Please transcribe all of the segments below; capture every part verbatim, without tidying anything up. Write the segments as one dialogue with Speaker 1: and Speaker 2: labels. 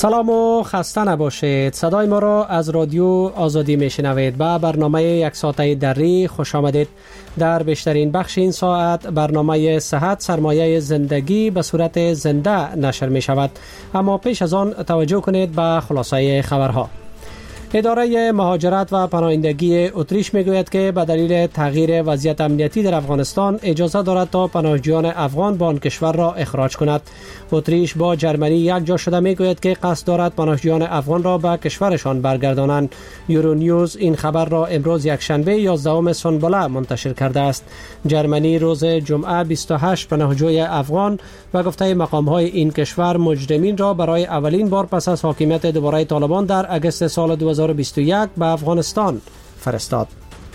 Speaker 1: سلام و خسته نباشید. صدای ما را از رادیو آزادی میشنوید. با برنامه یک ساعته دری خوش آمدید. در بیشترین بخش این ساعت برنامه صحت سرمایه زندگی به صورت زنده نشر می شود. اما پیش از آن توجه کنید به خلاصه خبرها. اداره مهاجرت و پناهندگی اتریش میگوید که به دلیل تغییر وضعیت امنیتی در افغانستان اجازه دارد تا پناهجویان افغان به آن کشور را اخراج کند. اتریش با جرمنی یک جا شده میگوید که قصد دارد پناهجویان افغان را به کشورشان برگردانند. یورو نیوز این خبر را امروز یک شنبه یازدهم سنبله منتشر کرده است. جرمنی روز جمعه بیست و هشت پناهجوی افغان و گفته مقام‌های این کشور مجرمین را برای اولین بار پس از حاکمیت دوباره طالبان در اگست سال دو هزار و بیست و یک به افغانستان فرستاد.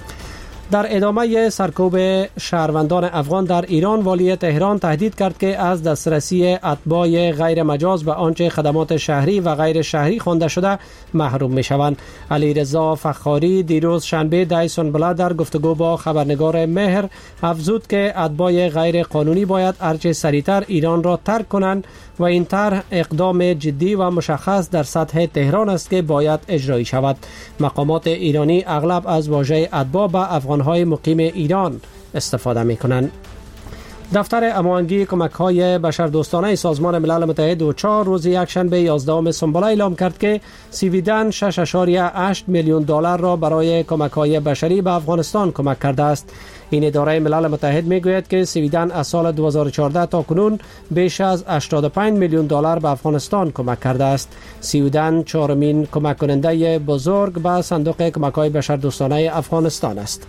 Speaker 1: در ادامه سرکوب شهروندان افغان در ایران، والی تهران تهدید کرد که از دسترسی اتباع غیر مجاز به آنچه خدمات شهری و غیر شهری خوانده شده محروم می شوند. علیرضا فخاری دیروز شنبه ده سنبله در گفتگو با خبرنگار مهر افزود که اتباع غیر قانونی باید هرچه سریعتر ایران را ترک کنند و این طرح اقدام جدی و مشخص در سطح تهران است که باید اجرایی شود. مقامات ایرانی اغلب از واژه اتباع به افغان‌های مقیم ایران استفاده می‌کنند. دفتر اموانگی کمک‌های بشردوستانه سازمان ملل متحد و چهار روز یکشنبه یازدهم سنبله اعلام کرد که سویدن شش اشاریه هشت میلیون دلار را برای کمک‌های بشری به افغانستان کمک کرده است. این اداره ملل متحد میگوید که سویدن از سال دو هزار و چهارده تا کنون بیش از هشتاد و پنج میلیون دلار به افغانستان کمک کرده است. سویدن چهارمین کمک کننده بزرگ به صندوق کمک‌های بشردوستانه افغانستان است.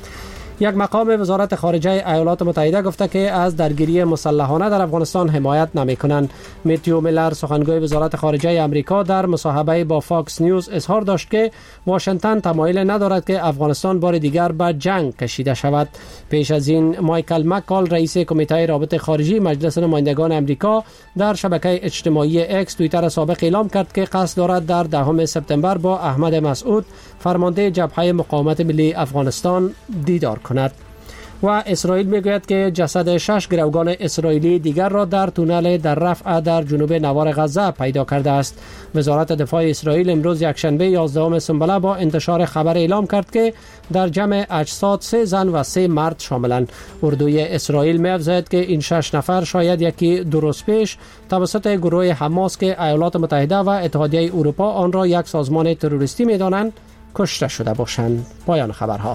Speaker 1: یک مقام وزارت خارجه ایالات متحده گفته که از درگیری مسلحانه در افغانستان حمایت نمی‌کنند. میتیو میلر سخنگوی وزارت خارجه آمریکا در مصاحبه با فاکس نیوز اظهار داشت که واشنگتن تمایل ندارد که افغانستان بار دیگر به جنگ کشیده شود. پیش از این مایکل مکال رئیس کمیته رابطه خارجی مجلس نمایندگان آمریکا در شبکه اجتماعی اکس توییتر سابق اعلام کرد که قصد دارد در دهم سپتامبر با احمد مسعود فرمانده جبهه مقاومت ملی افغانستان دیدار کند. و اسرائیل میگوید که جسد شش گروگان اسرائیلی دیگر را در تونل در رفح در جنوب نوار غزه پیدا کرده است. وزارت دفاع اسرائیل امروز یکشنبه یازدهم سنبله با انتشار خبر اعلام کرد که در جمع اجساد سه زن و سه مرد شاملند. اردوی اسرائیل می‌افزاید که این شش نفر شاید یکی دو روز پیش توسط گروه حماس که ایالات متحده و اتحادیه اروپا آن را یک سازمان تروریستی می‌دانند کشته شده باشند. پایان خبرها.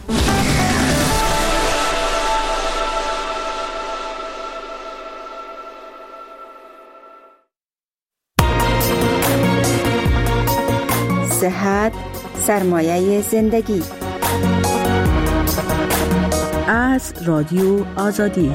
Speaker 2: صحت سرمایه زندگی از رادیو آزادی.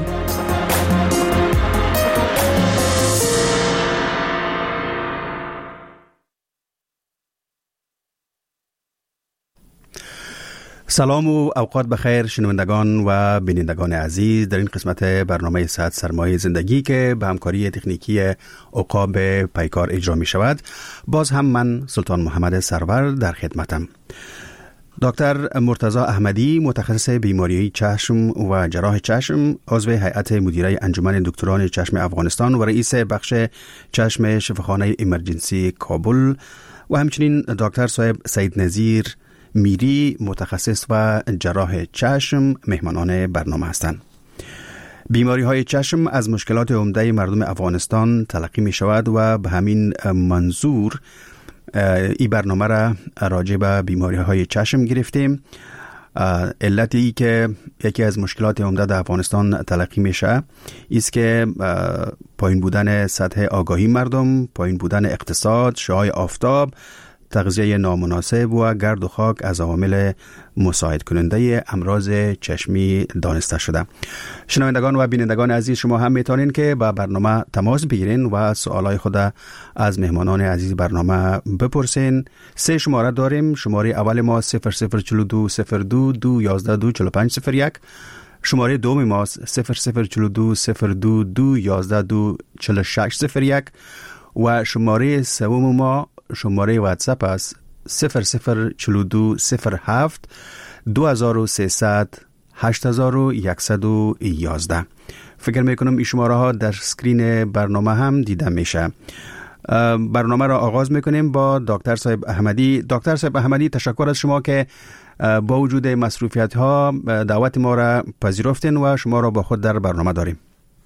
Speaker 3: سلام و اوقات بخیر شنوندگان و بینندگان عزیز. در این قسمت برنامه صحت سرمایه زندگی که به همکاری تکنیکی عقاب پیکار اجرا می شود، باز هم من سلطان محمد سرور در خدمتم. دکتر مرتضی احمدی متخصص بیماری چشم و جراح چشم، عضو هیئت مدیره انجمن دکتران چشم افغانستان و رئیس بخش چشم شفاخانه ایمرجنسی کابل و همچنین دکتر صاحب سید نظیر میری متخصص و جراح چشم مهمانان برنامه هستند. بیماری های چشم از مشکلات عمده مردم افغانستان تلقی می شود و به همین منظور این برنامه را راجع به بیماری های چشم گرفتیم. علتی که یکی از مشکلات عمده در افغانستان تلقی میشه است که پایین بودن سطح آگاهی مردم، پایین بودن اقتصاد، شعاع آفتاب، تغذیه نامناسب و گرد و خاک از عوامل مساعد کننده امراض چشمی دانسته شده. شنوندگان و بینندگان عزیز، شما هم میتونین که با برنامه تماس بگیرین و سوالای خود از مهمانان عزیز برنامه بپرسین. سه شماره داریم. شماره اول ما صفر صفر چهل دو صفر دو دو یازده دو چهل و پنج صفر یک. شماره دوم ما صفر صفر چهل دو صفر دو دو یازده دو چهل و شش صفر یک و شماره سوم ما شماره واتساپ است صفر صفر چهل دو صفر هفت دو هزار و سیصد هشت هزار و صد و یازده. فکر میکنم این شماره ها در سکرین برنامه هم دیده میشه. برنامه را آغاز میکنیم با دکتر صاحب احمدی. دکتر صاحب احمدی، تشکر از شما که با وجود مصروفیت ها دعوت ما را پذیرفتین و شما را با خود در برنامه داریم.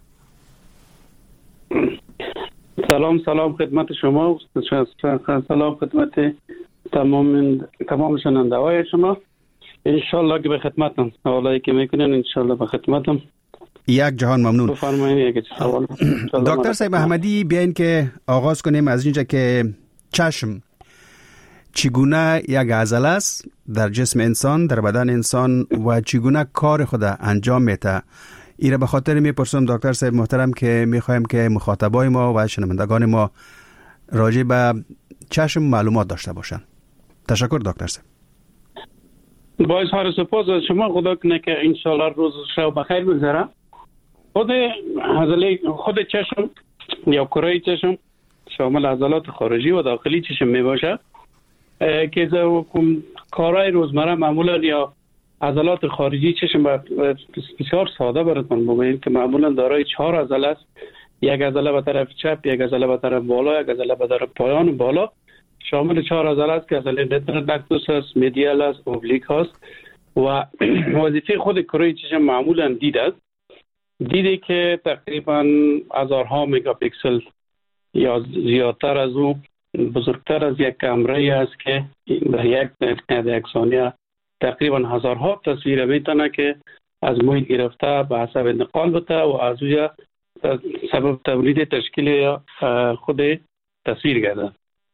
Speaker 4: سلام سلام خدمت شما، سلام خدمت تمام تمام شنونده‌های شما. ان شاء الله که به خدمتم سوالایی که میکنین ان شاء الله به خدمتم.
Speaker 3: یک جهان ممنون.
Speaker 4: بفرمایید یک سوال.
Speaker 3: دکتر صاحب احمدی، بیاین که آغاز کنیم از اینجا که چشم چگونه یک عضله است در جسم انسان، در بدن انسان، و چگونه کار خود انجام میده. ایره به خاطر میپرسم دکتر صاحب محترم که میخوایم که مخاطبای ما و شنوندگان ما راجع به چشم معلومات داشته باشن. تشکر دکتر صاحب.
Speaker 4: با اظهار سپاس از شما. خدا کنه که ان شاء الله روز شب بخیر بگذره. خود عضله خود چشم یا کره چشم شامل عضلات خارجی و داخلی چشم میباشه که کارهای روزمره معمولا یا عضلات خارجی چشم بسیار ساده براتون بگویم که معمولا دارای چهار عضله است. یک عضله به طرف چپ، یک عضله به طرف بالا، یک عضله به طرف پایان بالا. شامل چهار عضله است که عضله رتینوکتوس است، مدیال است، اوبلیک است و وظیفه خود کره چشم معمولا دید است. دیدی که تقریبا هزارها مگاپیکسل یا زیادتر از او، بزرگتر از یک کامره است که در یک دقیقه یک ثانیه تقریبا هزارها تصویر میتونه که از محیط گرفته به حساب انتقال بده و از اویا سبب تولید تشکیل خود تصویر گرده.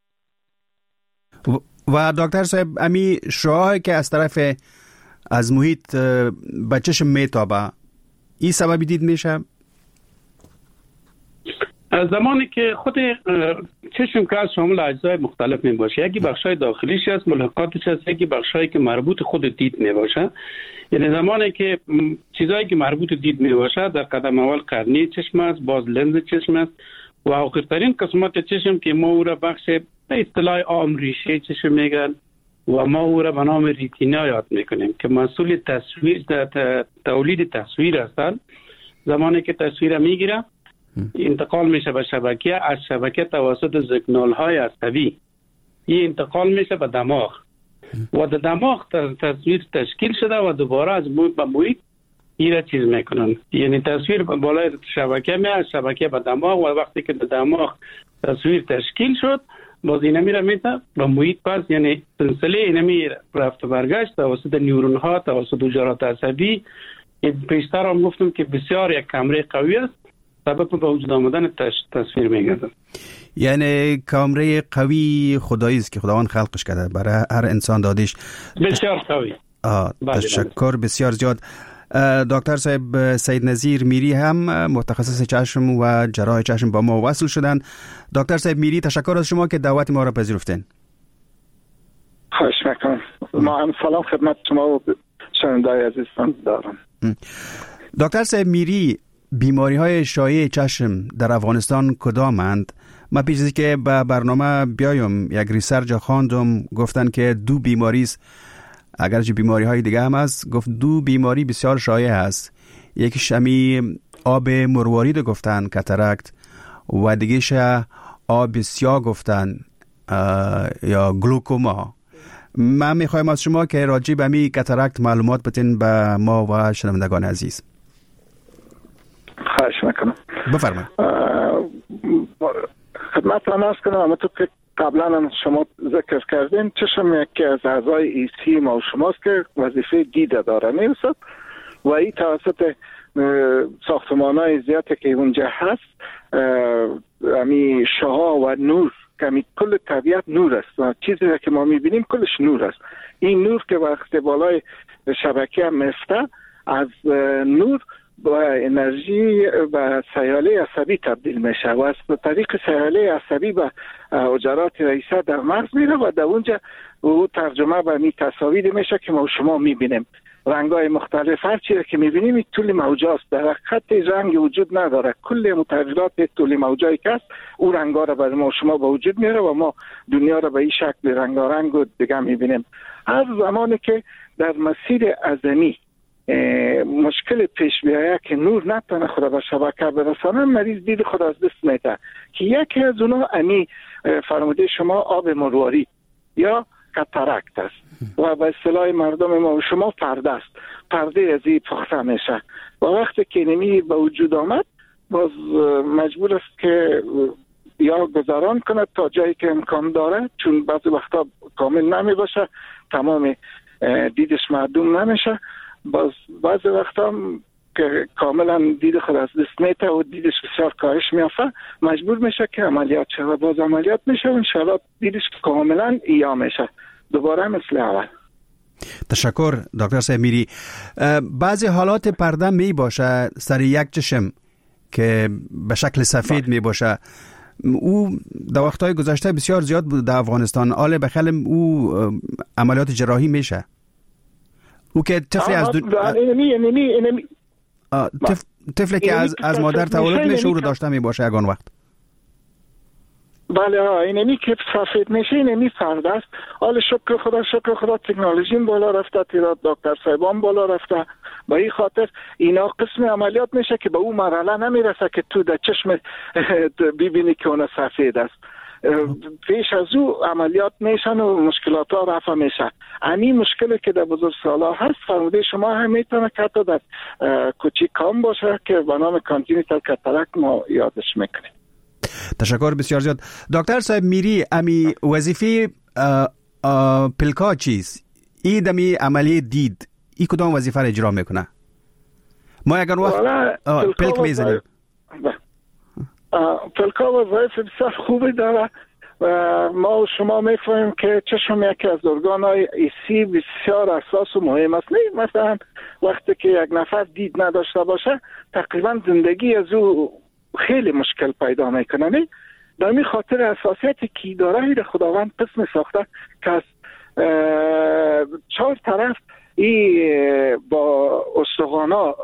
Speaker 3: و دکتر صاحب، امی شعاعی که از طرف از محیط به چشم میتابه، این سببی دید میشه؟
Speaker 4: از زمانی که خود چشم که از شامل اجزای مختلف می باشه، یکی بخشای داخلیش است، ملحقاتش است، یکی بخشایی که مربوط خود دید می باشه. یعنی زمانی که چیزایی که مربوط دید می باشه در قدم اول قرنی چشم است، باز لنز چشم است و آخرترین قسمت چشم که ما او را بخش به اصطلاح عام ریشه چشم میگن و ما او را به نام ریتینا یاد میکنیم که مسئول تصویر تولید تصویر هستند. زمانی که تصویر میگیره انتقال میشه به شبکه، از شبکه توسط سیگنال های عصبی این انتقال میشه به دماغ و در دماغ تصویر تشکیل شده و دوباره از محیط به محیط این را چیز میکنن. یعنی تصویر بالای شبکه می از شبکه به دماغ و وقتی که در دماغ تصویر تشکیل شد باز این میره میته به محیط پس، یعنی سلسله اینمی رفت و برگشت توسط نیورون ها، توسط حجرات عصبی. پیشتر هم گفتم که بسیار یک کامره قوی است، سبب به وجود آمدن تصویر میگردن.
Speaker 3: یعنی کامره قوی خدایی است که خداوند خلقش کرده، برای هر انسان دادیش.
Speaker 4: بسیار قوی.
Speaker 3: آه تشکر بسیار زیاد. دکتر صاحب سید نظیر میری هم متخصص چشم و جراح چشم با ما وصل شدن. دکتر صاحب میری، تشکر از شما که دعوت ما را پذیرفتین.
Speaker 5: خواهش میکنم. ما هم سلام خدمت شما و شنونده‌های عزیزتان دارم.
Speaker 3: دکتر صاحب میری، بیماری های شایع چشم در افغانستان کدامند؟ ما پیش از که به برنامه بیایم یک ریسرچ خواندم، گفتن که دو بیماری است، اگرچه بیماری های دیگه هم هست، گفت دو بیماری بسیار شایع است. یکیش همی آب مروارید گفتن کاتاراکت و دیگهش آب سیاه گفتن یا گلوکوما. من میخوایم از شما که راجع به می کاتاراکت معلومات بتین به ما و شنوندگان عزیز.
Speaker 5: خواهش میکنم.
Speaker 3: بفرمایید.
Speaker 5: خدمت را عرض کنم، اما تو که قبلا شما ذکر کردین چشم یکی از اعضای ایسی ما و شماست که وظیفه دیده داره میرسد و این توسط ساختمان‌های زیادی که اونجا هست، امی شعاع و نور که امی کل طبیعت نور است و چیزی که ما میبینیم کلش نور است. این نور که وقتی بالای شبکه هم میفته، از نور با انرژی و سیاله عصبی تبدیل میشه و از طریق سیاله عصبی به حجرات رئیسه در مغز میره و در اونجا او ترجمه به می تصاویر میشه که ما شما میبینیم. رنگای مختلف هر چیزی که میبینیم این طول موجه است، در حقیقت رنگ وجود نداره. کل متغیرات طول موجه‌ای که است او رنگا رو برای ما شما به وجود میاره و ما دنیا رو به این شکل رنگارنگ و دیگه میبینیم. هر زمانی که در مسیر اعظمی مشکل پیش بیاید که نور نتونه خود به شبکه برسانه، مریض دید خود از دست میده که یکی از اونا امی فرموده شما آب مرواری یا کاتاراکت است و به اصطلاح مردم ما و شما پرده است. پرده از این پخته میشه و وقتی که نمی به وجود آمد باز مجبور است که یا گذران کنه تا جایی که امکان داره، چون بعضی وقتا کامل نمی باشه، تمام دیدش معدوم نمیشه، باز بعضی وقتا که کاملا دید خود از دست میته و دیدش بسیار کاهش میافته، مجبور میشه که عملیات شود. باز عملیات میشه و انشاءالله دیدش کاملا ایا میشه دوباره مثل اول.
Speaker 3: تشکر دکتر صاحب میری. بعضی حالات پرده می باشه سر یک چشم که به شکل سفید می باشه، او در وقتهای گذشته بسیار زیاد بود در افغانستان. آله بخل او عملیات جراحی میشه، او که طفلی از دو...
Speaker 5: اینمی اینمی اینمی
Speaker 3: طفلی که از از مادر تولد میشه او رو داشته می باشه یگان وقت.
Speaker 5: بله ها، اینمی که سفید میشه اینمی فرد است. حالا شکر خدا شکر خدا تکنولوژی بالا رفته، تعداد دکتر صاحبان بالا رفته، با این خاطر اینا قسم عملیات میشه که به اون مرحله نمیرسه که تو در چشم ببینی که اون سفید است. پیش از او عملیات میشن و مشکلات ها رفع میشه. همین مشکلی که در بزرگسالا هست فرموده شما هم میتونه که حتی در کوچیک کام باشه که به نام کانجنیتال کاتاراکت ما یادش میکنیم.
Speaker 3: تشکر بسیار زیاد. دکتر صاحب میری، امی وظیفه پلکا چیست؟ ای دمی عملی دید ای کدام وظیفه را اجرا میکنه؟ ما اگر وقت پلک میزنیم
Speaker 5: پلکا وظایف بسیار خوبی داره و ما و شما میفهمیم که چشم یکی از ارگان‌های حسی بسیار اساس و مهم است. نه مثلا وقتی که یک نفر دید نداشته باشه تقریبا زندگی از او خیلی مشکل پیدا میکنه. نه در این خاطر اساسیتی که داره این خداوند قسم ساخته که از چهار طرف ای با استخوانا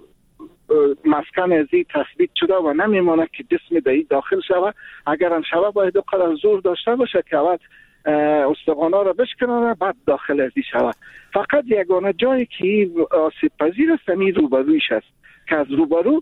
Speaker 5: مسکن ازی تثبیت شده و نمیمونه که جسم دایی داخل شود. اگر هم شود باید قدر زور داشته باشه که اول استخوانا را بشکنه بعد داخل ازی شود. فقط یگانه جایی که آسیب پذیر است همین روبرویش است که از روبرو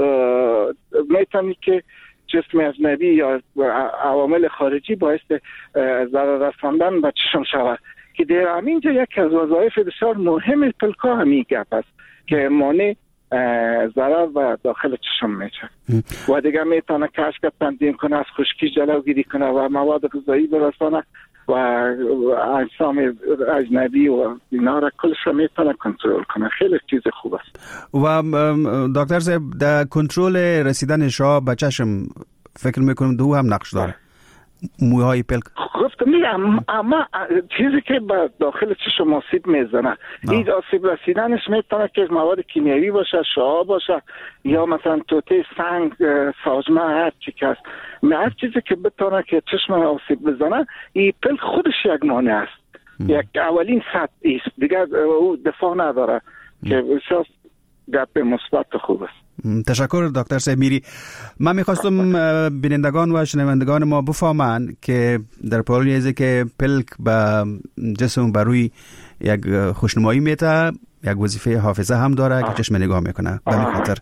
Speaker 5: میتونی که جسم اجنبی یا عوامل خارجی باعث ضرر رساندن به چشم شود که در همینجا یک از وظایف بسیار مهم پلکا همین گپ است که مانع ضرر و داخل چشم میشه و دیگه میتونه کشک تنظیم کنه، از خشکی جلوگیری کنه و مواد غذایی برسانه و اجسام اجنبی و اینا را کلش میتونه کنترل کنه. خیلی چیز خوب است. و
Speaker 3: دکتر صاحب در کنترل رسیدن شاه به چشم فکر میکنم دو هم نقش داره موهای پلک.
Speaker 5: گفتم میگم اما چیزی که به داخل چشم آسیب میزنه این آسیب رسیدنش میتونه که مواد کیمیایی باشه، شعاع باشه یا مثلا توته، سنگ، ساجمه، هر چی که هست. هر چیزی که بتونه که چشم آسیب بزنه این پلک خودش یک مانع است. یک اولین سطح است دیگه، او دفاع نداره که بسیار گپ مثبت خوب است.
Speaker 3: تشکر دکتر صاحب میری. من میخواستم بینندگان و شنوندگان ما بفهمند که در پالیزه که پلک به جسم بر روی یک خوشنمایی میته، یک وظیفه حافظه هم داره که چشم نگاه میکنه. به این خاطر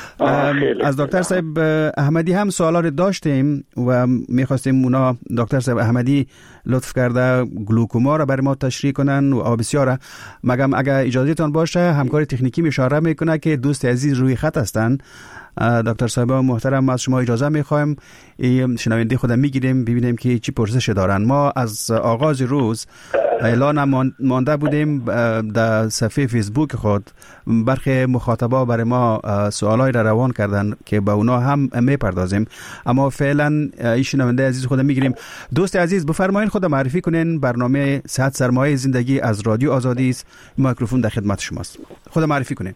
Speaker 3: از دکتر صاحب احمدی هم سوالات داشتیم و میخواستیم اونا دکتر صاحب احمدی لطف کرده گلوکوما را برای ما تشریح کنن و آبسیاره. مگم اگر اجازهتان باشه همکار تکنیکی اشاره میکنه که دوست عزیز روی خط هستن. دکتر صاحب محترم از شما اجازه میخوایم شنونده خودم میگیریم ببینیم که چی پرسش دارن. ما از آغاز روز اعلان مانده بودیم در صفحه فیسبوک خود، برخی مخاطبا برای ما سوالای را روان کردن که به اونا هم میپردازیم، اما فعلا این شنونده عزیز خودم میگیریم. دوست عزیز بفرمایید خود معرفی کنین. برنامه صحت سرمایه زندگی از رادیو آزادی است. میکروفون در خدمت شماست. خود معرفی کنین.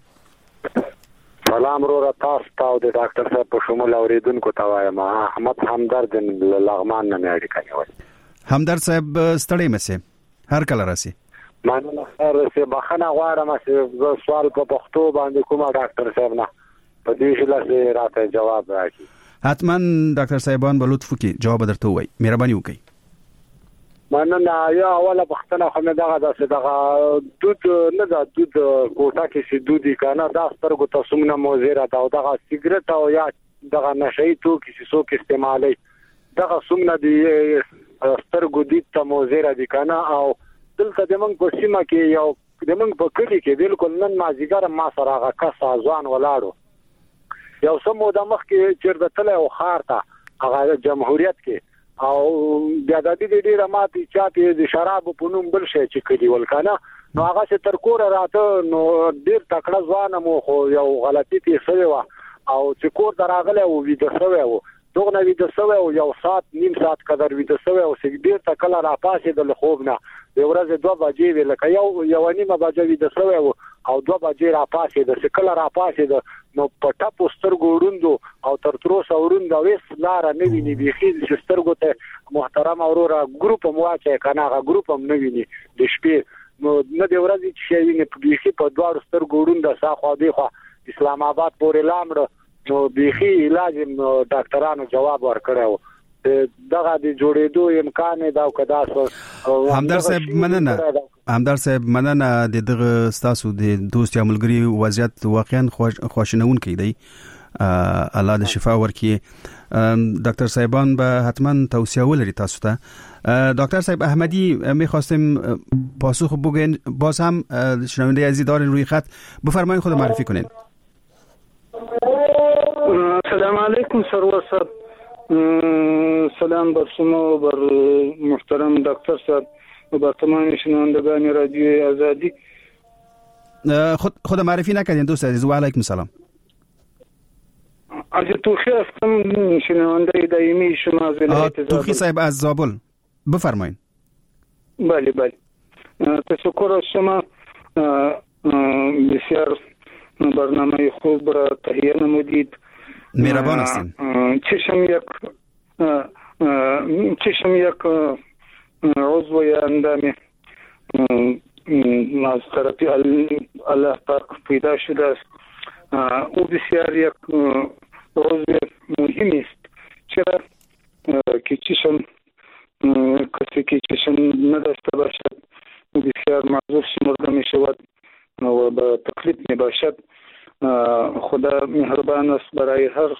Speaker 6: سلام رو را تاسو ته د ډاکټر صاحب په شمول اوریدونکو ته وایم. احمد همدرد لغمان نه مې اړیکه نیولې.
Speaker 3: همدرد صاحب ستړی مې هر کله راسي.
Speaker 6: مننه خیر سه بخنه غواړم چې زه سوال په پښتو باندې کوم ډاکټر صاحب نه په دې شله راته جواب راکړي.
Speaker 3: حتما ډاکټر صاحبان به لطف وکړي جواب درته وایي. مهرباني وکړئ.
Speaker 6: مننه. یا اوله پختنه خو مې دغه داسې دغه دود نه دا دود کوټه کې چې دودي کنه دا سترګو ته سمونه موزیره دا او دغه سیګریټ او یا دغه نشئی توکي چې څوک استعمالي دغه سمونه دی سترګو دې ته موزیره دي کنه. او دلته د موږ په سیمه کې یو د موږ په کلی کې بالکل نن مازیګر ما سره هغه کس ځوان ولاړو یو سمو د مخ کې چیرته تل او خارته هغه جمهوریت کې او بیا د دې ډیره ماتي چاته د شراب په نوم بل شي چې کلی ولکنه نو هغه چې تر کور راته نو ډیر تکړه ځوان مو خو یو غلطی تي سوي وا او چې کور دراغله او ویډیو سوي وو دغه ویډیو سوي او یو سات نیم سات قدر ویډیو سوي او چې ډیر تکړه را پاسې د خوبنه د ورځې دوه بجې ویل ک یو یو نیمه بجې ویډیو سوي او دوه بجې را پاسې د سکل را پاسې د نو پټه پوستر ګوروندو او تر تروسه وروندا وېس لار نه ویني بيخي چې سترګو ته محترم اورورا ګروپ مواچه کنه غا ګروپ هم نه ویني د شپې نو نه د ورځې چې ویني بيخي په دوه سترګو وروندا ساخو دی خو اسلام آباد پورې لامړ نو بيخي علاج ډاکټرانو جواب ورکړو دغه د جوړېدو امکان دا کدا سو
Speaker 3: همدار صاحب مننه همدار صاحب مننه د دغه ستاسو د دوست یا ملګری وضعیت واقعا خواشینون کیدی الله د شفا ورکړي. دکتر صاحبان به حتما توصیه ولري تاسو ته. دکتر صاحب احمدی میخواستیم پاسخ بگین باز هم شنونده عزیز دارین روی خط بفرمایید خود معرفی کنین.
Speaker 7: السلام علیکم سرور صاحب. سلام بر شما بر محترم دکتر صاحب و بر تمام شنوندگان رادیو آزادی.
Speaker 3: خود خود معرفی نکردین دوست عزیز. و علیکم السلام.
Speaker 7: از توخی هستم شنونده دائمی شما از ولایت زابل.
Speaker 3: توخی صاحب از زابل بفرمایید.
Speaker 7: بله بله تشکر از شما بسیار برنامه خوب را تهیه نمودید.
Speaker 3: مهربان هستین.
Speaker 7: چشم یک چشم یک عضو یا اندام از طرف الله پاک پیدا شده است. او بسیار یک عضو مهم است. چرا که چشم کسی که چشم نداشته باشد بسیار معذور شمرده می شود و به تکلیف می باشد. خدا مهربان است برای هر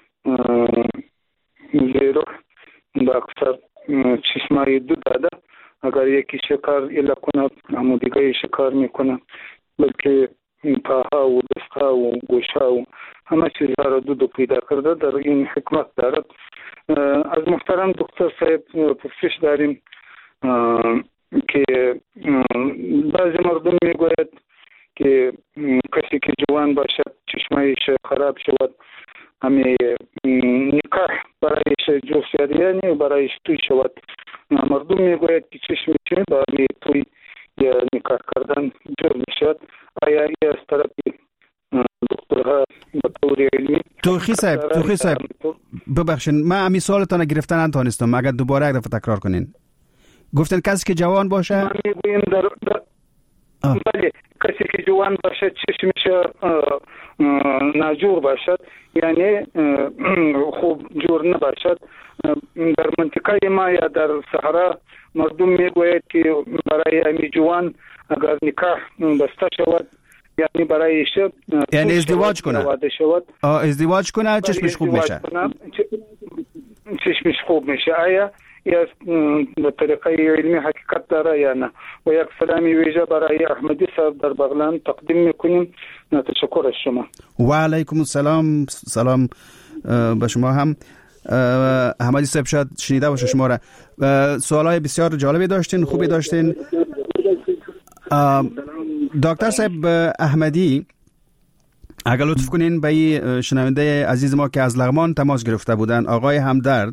Speaker 7: زیرو با اکثر چشمای دو داده. اگر یکی شکار الا کنه همو دیگه شکار میکنه بلکه پاها و دستها و گوشها و همه چیزها را دو دو پیدا کرده. در این حکمت دارد. از محترم دکتر صاحب پرسش داریم که بعضی مردم میگوید که کسی که جوان باشد چشمایش خراب شود همه نکاح برایش جوش یعنی برایش توی شود. مردم میگوید که چشمش با توی یا نکاح کردن جور میشود. آیا ای از طرف دکترها به طور علمی
Speaker 3: توخی صاحب توخی صاحب ببخشین من امی سوالتان گرفتن نتونستم اگر دوباره یک دفعه تکرار کنین. گفتن کسی که جوان باشه
Speaker 7: من میگویم در, در... بله کسی که جوان باشد چشمش ناجور باشد یعنی خوب جور نباشد. در منطقه ما یا در صحرا مردم میگوید که برای امی جوان اگر نکاح بسته شود یعنی برایش
Speaker 3: یعنی ازدواج کنه ازدواج کنه چشمش خوب میشه
Speaker 7: چشمش خوب میشه. آیا یا به طریقه علمی حقیقت داره یا نه؟ و یک سلامی ویژه برای احمدی صاحب در بغلان تقدیم میکنیم. تشکر از شما.
Speaker 3: و علیکم السلام. سلام به شما هم. احمدی صاحب شاید شنیده باشه شما را. سوالای بسیار جالبی داشتین خوبی داشتین. دکتر صاحب احمدی اگر لطف کنین به شنونده عزیز ما که از لغمان تماس گرفته بودن آقای همدرد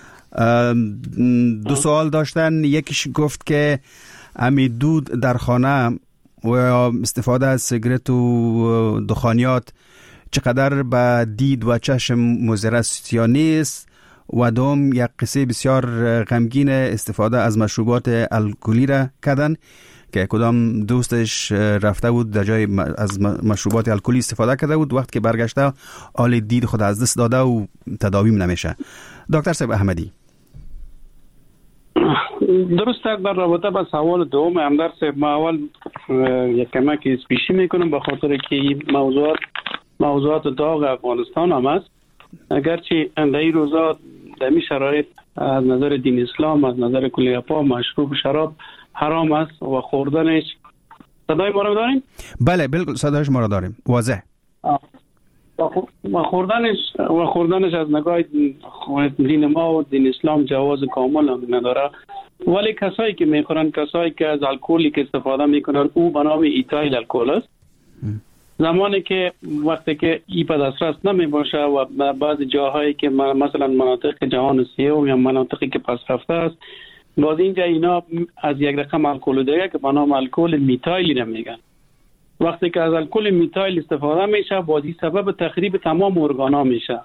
Speaker 3: دو سوال داشتن. یکیش گفت که امی دود در خانه و استفاده از سیگرت و دخانیات چقدر به دید و چشم مضر است یا نیست. و دوم یک قصه بسیار غمگین استفاده از مشروبات الکلی را کردن که کدام دوستش رفته بود در جای از مشروبات الکلی استفاده کرده بود وقت که برگشته حال دید خود از دست داده و تداویم نمیشه. دکتر صاحب احمدی
Speaker 4: درست است. در رابطه با سوال دوم همدرد صاحب، ما اول یک کمک اسپیشی میکنم به خاطر که این موضوعات موضوعات داغ افغانستان هم است. اگرچه در این روزا در این شرایط از نظر دین اسلام، از نظر کلیه پا مشروب شراب حرام است و خوردنش. صدای ما رو داریم؟
Speaker 3: بله بالکل صدایش ما رو داریم واضح.
Speaker 4: و خوردنش و خوردنش از نگاه دین ما و دین اسلام جواز کامل هم نداره، ولی کسایی که میخورن، کسایی که از الکلی که استفاده میکنن، او به نام ایتایل الکل است. زمانی که وقتی که ای به دسترس نمی باشه و بعضی جاهایی که مثلا مناطق جهان سیوم یا مناطقی که پس رفته است، باز اینجا اینا از یک رقم الکل دیگه که به نام الکل میتایلی نمیگن. وقتی که از الکل میتایل استفاده میشه، بازی سبب تخریب تمام ارگانا میشه.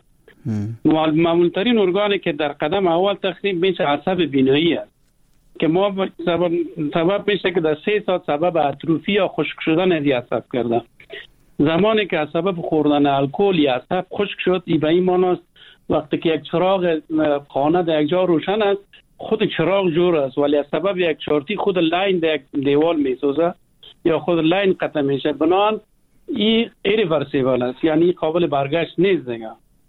Speaker 4: معمولترین ارگانی که در قدم اول تخریب میشه عصب بینایی است که ما سبب, سبب میشه که در سه ساعت سبب اتروفی یا خشک شدن از عصب کرده. زمانی که از سبب خوردن الکل یا عصب خشک شد، ای به این معنی است وقتی که یک چراغ خانه در یک جا روشن است، خود چراغ جور است، ولی از سبب یک چارتی خود لاین در یک دیوال میسوزه یا خود لاین قطع میشه. بنابراین این ایریورسیبل است، یعنی قابل برگشت نیست دیگه.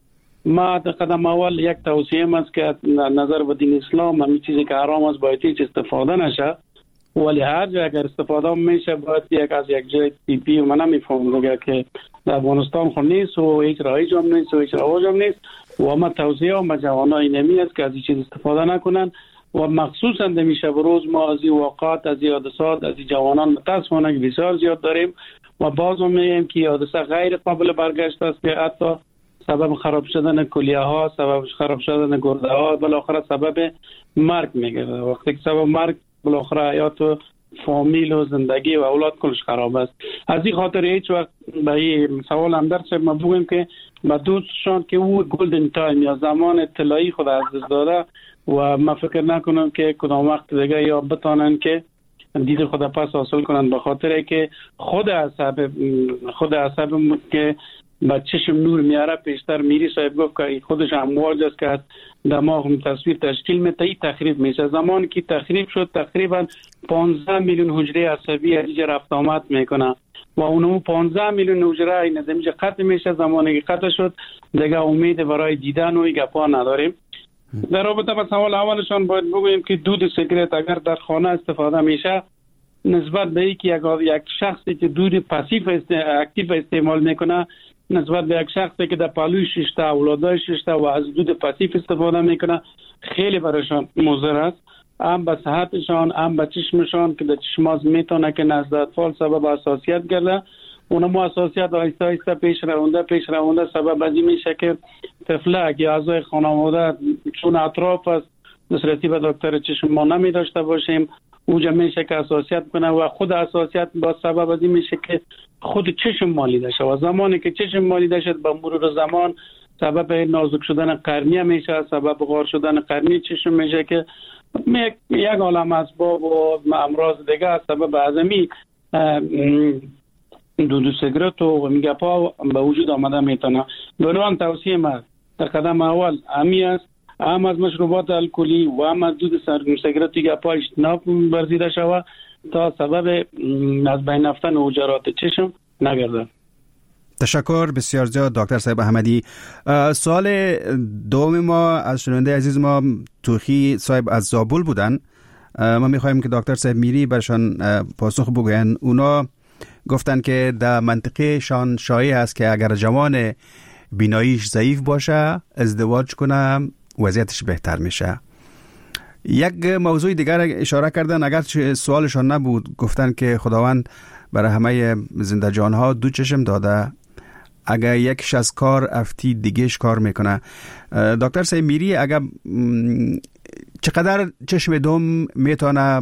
Speaker 4: ما در قدم اول یک توصیه است که نظر به دین اسلام همین چیزی که حرام است باید هیچ استفاده نشه، ولی هر جا اگر استفاده میشه باید یک از یک جای تی پی و من نمیفهمم دیگه که در افغانستان خود نیست و هیچ رایج هم نیست و هیچ رواج هم نیست و ما توصیه هم به جوانای نمی است که از این چیز استفاده نکنن و مخصوصا در میشه بروز ما از این واقعات، از این حادثات، از این جوانان متاسفانه که بسیار زیاد داریم و باز هم میگیم که حادثه غیر قابل برگشت است که حتی سبب خراب شدن کلیه ها، سبب خراب شدن گرده ها، بالاخره سبب مرگ میگه. وقتی که سبب مرگ بالاخره حیات و فامیل و زندگی و اولاد کلش خراب است. از این خاطر هیچ وقت به این سوال هم در ما بگویم که به دوستشان که او گلدن تایم یا زمان طلایی خود از دست داده و ما فکر نکنم که کدام وقت دیگه یا بتانن که دید خود پس حاصل کنن، به خاطر که خود عصب خود عصب که با چشم نور میاره پیشتر میری صاحب گفت که خودش امواج است که دماغ تصویر تشکیل میده، تخریب میشه. زمانی که تخریب شد تقریبا پانزده میلیون حجره عصبی از اینجا رفت آمد میکنه و اونمو پانزده میلیون حجره این از اینجا قطع میشه. زمانی که قطع شد دیگه امید برای دیدن و گپا نداریم. در رابطه با سوال اولشان باید بگویم که دود سیگرت اگر در خانه استفاده میشه، نسبت به اینکه یک شخصی که دود پاسیو است اکتیو استعمال میکنه نسبت به یک شخصی که در پالوی ششته اولادای ششته و از دود پاسیو استفاده میکنه خیلی برایشان مضر است، هم به صحتشان هم به چشمشان که در چشماز میتونه که نزد اطفال سبب حساسیت گرده. اونم حساسیت آهسته آهسته پیش رونده پیش رونده سبب از این میشه که طفلک یا اعضای خانواده چون اطراف است نسبتی به دکتر چشم ما نمی داشته باشیم، اونجا میشه که حساسیت کنه و خود حساسیت با سبب از این میشه که خود چشم مالیده شد و زمانی که چشم مالیده شد با مرور زمان سبب نازک شدن قرنیه میشه، سبب غار شدن قرنی چشم میشه که یک عالم اسباب و امراض دیگه سبب ازمی دود سیگرت و میگپا به وجود آمده میتونه. بنابراین توصیه ما در قدم اول امی است هم از مشروبات الکلی و هم از دود سیگرت گپا اجتناب ورزیده شود تا سبب از بین رفتن حجرات چشم نگرده.
Speaker 3: تشکر بسیار زیاد دکتر صاحب احمدی. سوال دوم ما از شنونده عزیز ما توخی صاحب از زابل بودن. ما میخوایم که دکتر صاحب میری برشان پاسخ بگوین. اونا گفتن که در منطقه شان شایع است که اگر جوان بیناییش ضعیف باشه ازدواج کنه وضعیتش بهتر میشه. یک موضوع دیگر اشاره کردن، اگر سوالشان نبود، گفتن که خداوند برای همه زنده جانها دو چشم داده، اگر یکش از کار افتی دیگهش کار میکنه. دکتر صاحب میری اگر چقدر چشم دوم میتونه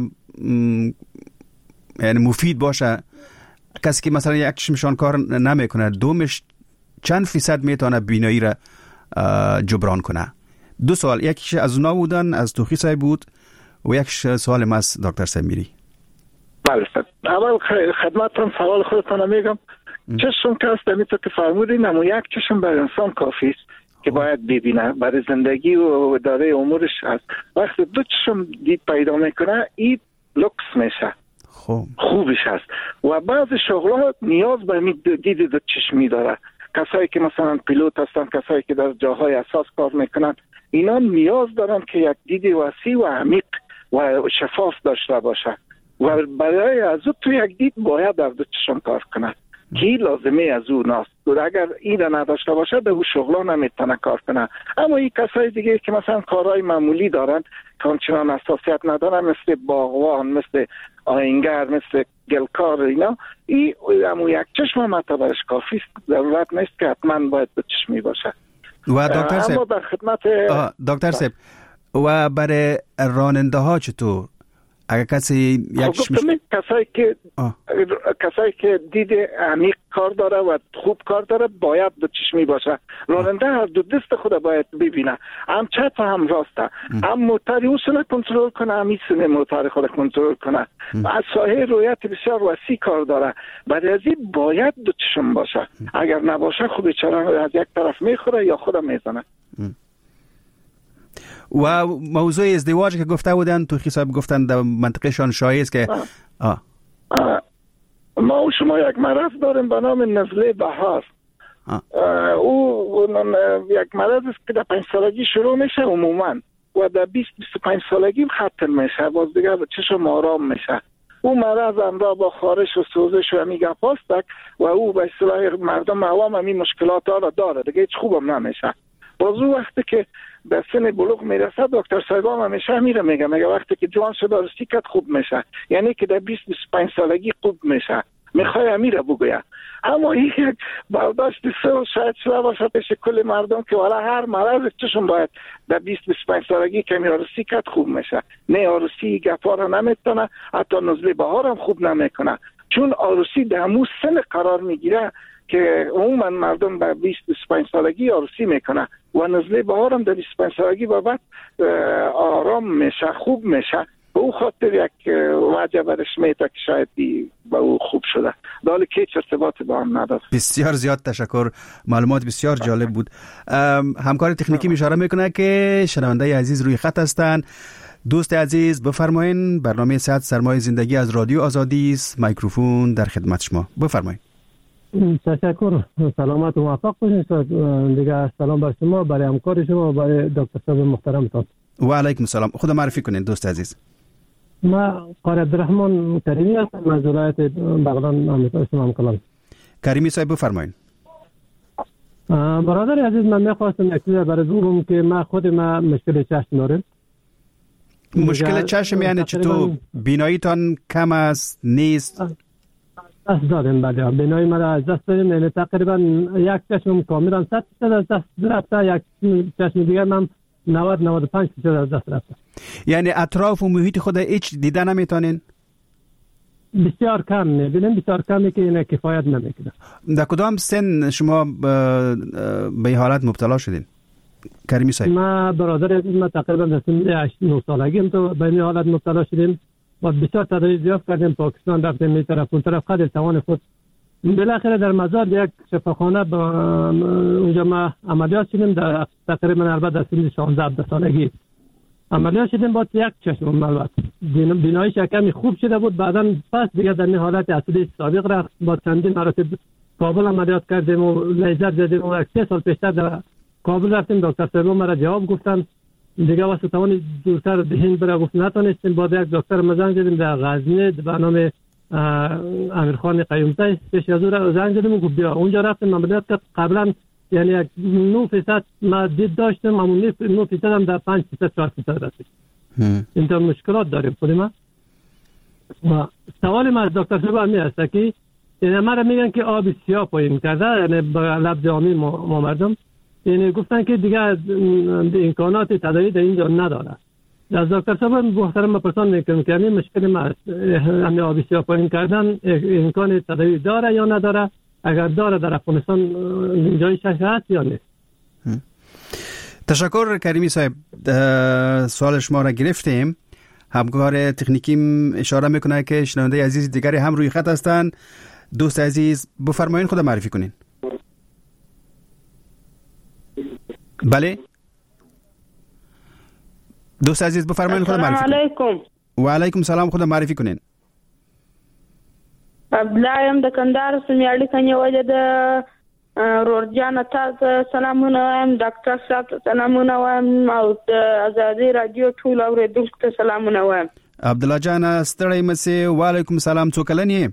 Speaker 3: یعنی مفید باشه؟ کسی که مثلا یک چشمشان کار نمیکنه دومش چند فیصد میتونه بینایی را جبران کنه؟ دو سوال، یکیش از اونا بودن از توخی صاحب بود و یک سوال ما از دکتر صاحب میری.
Speaker 5: بله اول خدمتتون سوال خودتون میگم. چشم که است میتونه که فرمودین اما یک چشم بر انسان کافی است. که باید ببینه برای زندگی و داره امورش هست. وقتی دو چشم دید پیدا میکنه این لوکس میشه،
Speaker 3: خوب
Speaker 5: خوبش هست. و بعض شغلها نیاز به دید دو چشمی داره. کسایی که مثلا پیلوت هستن، کسایی که در جاهای اساس کار میکنن، اینا نیاز دارن که یک دید وسیع و عمیق و شفاف داشته باشه و برای از او تو یک دید باید در دو چشم کار کنه که لازمه از او ناست. اگر این را نداشته باشه به او شغلا نمیتونه کار کنه. اما این کسای دیگه که مثلا کارهای معمولی دارن که آنچنان حساسیت ندارن، مثل باغوان، مثل آهنگر، مثل گلکار، اینا این همون یک چشم هم برش کافی است. ضرورت نیست که حتما باید دو چشمی باشه.
Speaker 3: و دکتر صاحب،
Speaker 5: اما در خدمت
Speaker 3: دکتر صاحب و برای راننده ها چطور؟ اگر کسی یک
Speaker 5: گفتم کسایی که آه. کسایی که دید عمیق کار داره و خوب کار داره باید دو چشمی باشه. راننده هر دو دست خود باید ببینه، هم چپ و هم راسته، هم موتر اصلا کنترل کنه، هم ایسونه موتر خود کنترل کنه. از ساحه رویت بسیار وسیع کار داره. برای از این باید دو چشم باشه. اگر نباشه خود بیچاره از یک طرف میخوره یا خود میزنه.
Speaker 3: و موضوع ازدواج که گفته بودن تو حساب گفتن در منطقهشان شایع است که آه. آه.
Speaker 5: آه. ما و شما یک مرض داریم به نام نزله بهار. او یک مرض است که در پنج سالگی شروع میشه عموما و در بیست بیست و پنج سالگی ختم میشه، باز دیگه چشم آرام میشه. او مرض همراه با خارش و سوزش و همی گپ هست و او به اصطلاح مردم عوام همین مشکلات ها را داره، دیگه هیچ خوبم نمیشه. باز او وقتی که به سن بلوغ میرسه دکتر صاحبام همیشه میره میگه میگه وقتی که جوان شده رسیکت خوب میشه، یعنی که در بیست بیست و پنج سالگی خوب میشه. میخوای میره بگویه. اما این یک برداشت سه شاید شده باشه پیش کل مردم که والا هر مرض چشم باید در بیست بیست و پنج سالگی که میره رسیکت خوب میشه. نه عروسی گپا رو نمیتونه، حتی نزله بهار هم خوب نمیکنه، چون عروسی در همون سن قرار میگیره که عموما مردم در بیست بیست و پنج سالگی عروسی میکنه و نزله بهار هم در بیست و پنج سالگی با بعد آرام میشه، خوب میشه. به او خاطر یک وجه برش میته که شاید به او خوب شده، دالی که هیچ ارتباط با هم نداره.
Speaker 3: بسیار زیاد تشکر، معلومات بسیار جالب بود. همکار تکنیکی اشاره میکنه که شنونده عزیز روی خط هستن. دوست عزیز بفرمایین، برنامه صحت سرمایه زندگی از رادیو آزادی است، میکروفون در خدمت شما، بفرمایین.
Speaker 8: تشکر، سلامت و موفق باشید. دیگه سلام بر شما، برای همکار شما و برای دکتر صاحب محترمتان.
Speaker 3: و علیکم السلام. خود معرفی کنین دوست عزیز.
Speaker 8: ما قاری عبدالرحمن کریمی هستم از ولایت بغلان، آمریکا شمال کلان.
Speaker 3: کریمی صاحب بفرمایید.
Speaker 8: برادر عزیز، من میخواستم یک چیز برای بگم که ما خود ما مشکل چشم داریم.
Speaker 3: مشکل چشم یعنی چطور؟ بیناییتان کم است نیست؟
Speaker 8: دست داریم، بله. بینایی ما را از دست داریم، یعنی تقریبا یک چشم کاملا صد درصد از دست رفته، یک چشم دیگر من نود نود و پنج درصد از دست رفته.
Speaker 3: یعنی اطراف و محیط خود هیچ دیده نمیتونین؟
Speaker 8: بسیار کم میبینیم، بسیار کمی که این کفایت نمیکنه.
Speaker 3: در کدام سن شما به این حالت مبتلا شدین کریمی صاحب؟
Speaker 8: ما برادر ما تقریبا در سن هشت نه سالگی تو به این حالت مبتلا شدیم و بسیار تداوی زیاد کردیم، پاکستان رفتیم، این طرف اون طرف، قدر توان خود. بالاخره در مزار یک شفاخانه با اونجا ما عملیات شدیم، در تقریبا البته در سن شانزده سالگی عملیات شدیم. با یک چشم البته بیناییش کمی خوب شده بود، بعداً پس دیگه در این حالت اصلی سابق رفت. با چندین مراتب کابل عملیات کردیم و لیزر زدیم و یک سه سال پیشتر در کابل رفتیم، دکتر صاحب ما جواب گفتن دیگه واسه توان دورتر دهین برای گفت نتونستیم. بعد یک دکتر مزنگ زدیم در غزنی به نام امیرخان قیومزی، پیش از او زنگ زدیم و گفت بیا اونجا رفتیم عملیات کرد. قبلا یعنی یک نه فیصد ما دید داشتیم، اما نه فیصد هم در پنج فیصد چهار فیصد رسید. اینطور مشکلات داریم خود ما. و سوال ما از دکتر صاحب همی هست که یعنی ما را میگن که آب سیاه پایین کرده، یعنی به لفظ عامی ما مردم یعنی گفتن که دیگه امکانات تداوی در اینجا نداره. از دکتر صاحب محترم بپرسان میکنم که همین مشکل ما همین آب سیاه پایین کردن امکان تداوی داره یا نداره؟ اگر داره در افغانستان جایش هست یا نیست؟
Speaker 3: تشکر کریمی صاحب، سوال شما را گرفتیم. همکار تکنیکیم اشاره میکنه که شنونده عزیز دیگری هم روی خط هستند. دوست عزیز بفرمایید خود معرفی کنین. بله دوست عزیز بفرمایید خود معرفی کنید.
Speaker 9: علیکم.
Speaker 3: و علیکم سلام، خود معرفی کنین.
Speaker 9: عبدالله د کندهار سمیاړي کنه وجه د رورجان تاسو سلامونه وایم، ډاکټر صاحب سلامونه وایم او د آزادي رادیو ټول اوریدونکو ته سلامونه وایم.
Speaker 3: عبدالله جان ستړی مسه. و علیکم سلام. څو کلن یې؟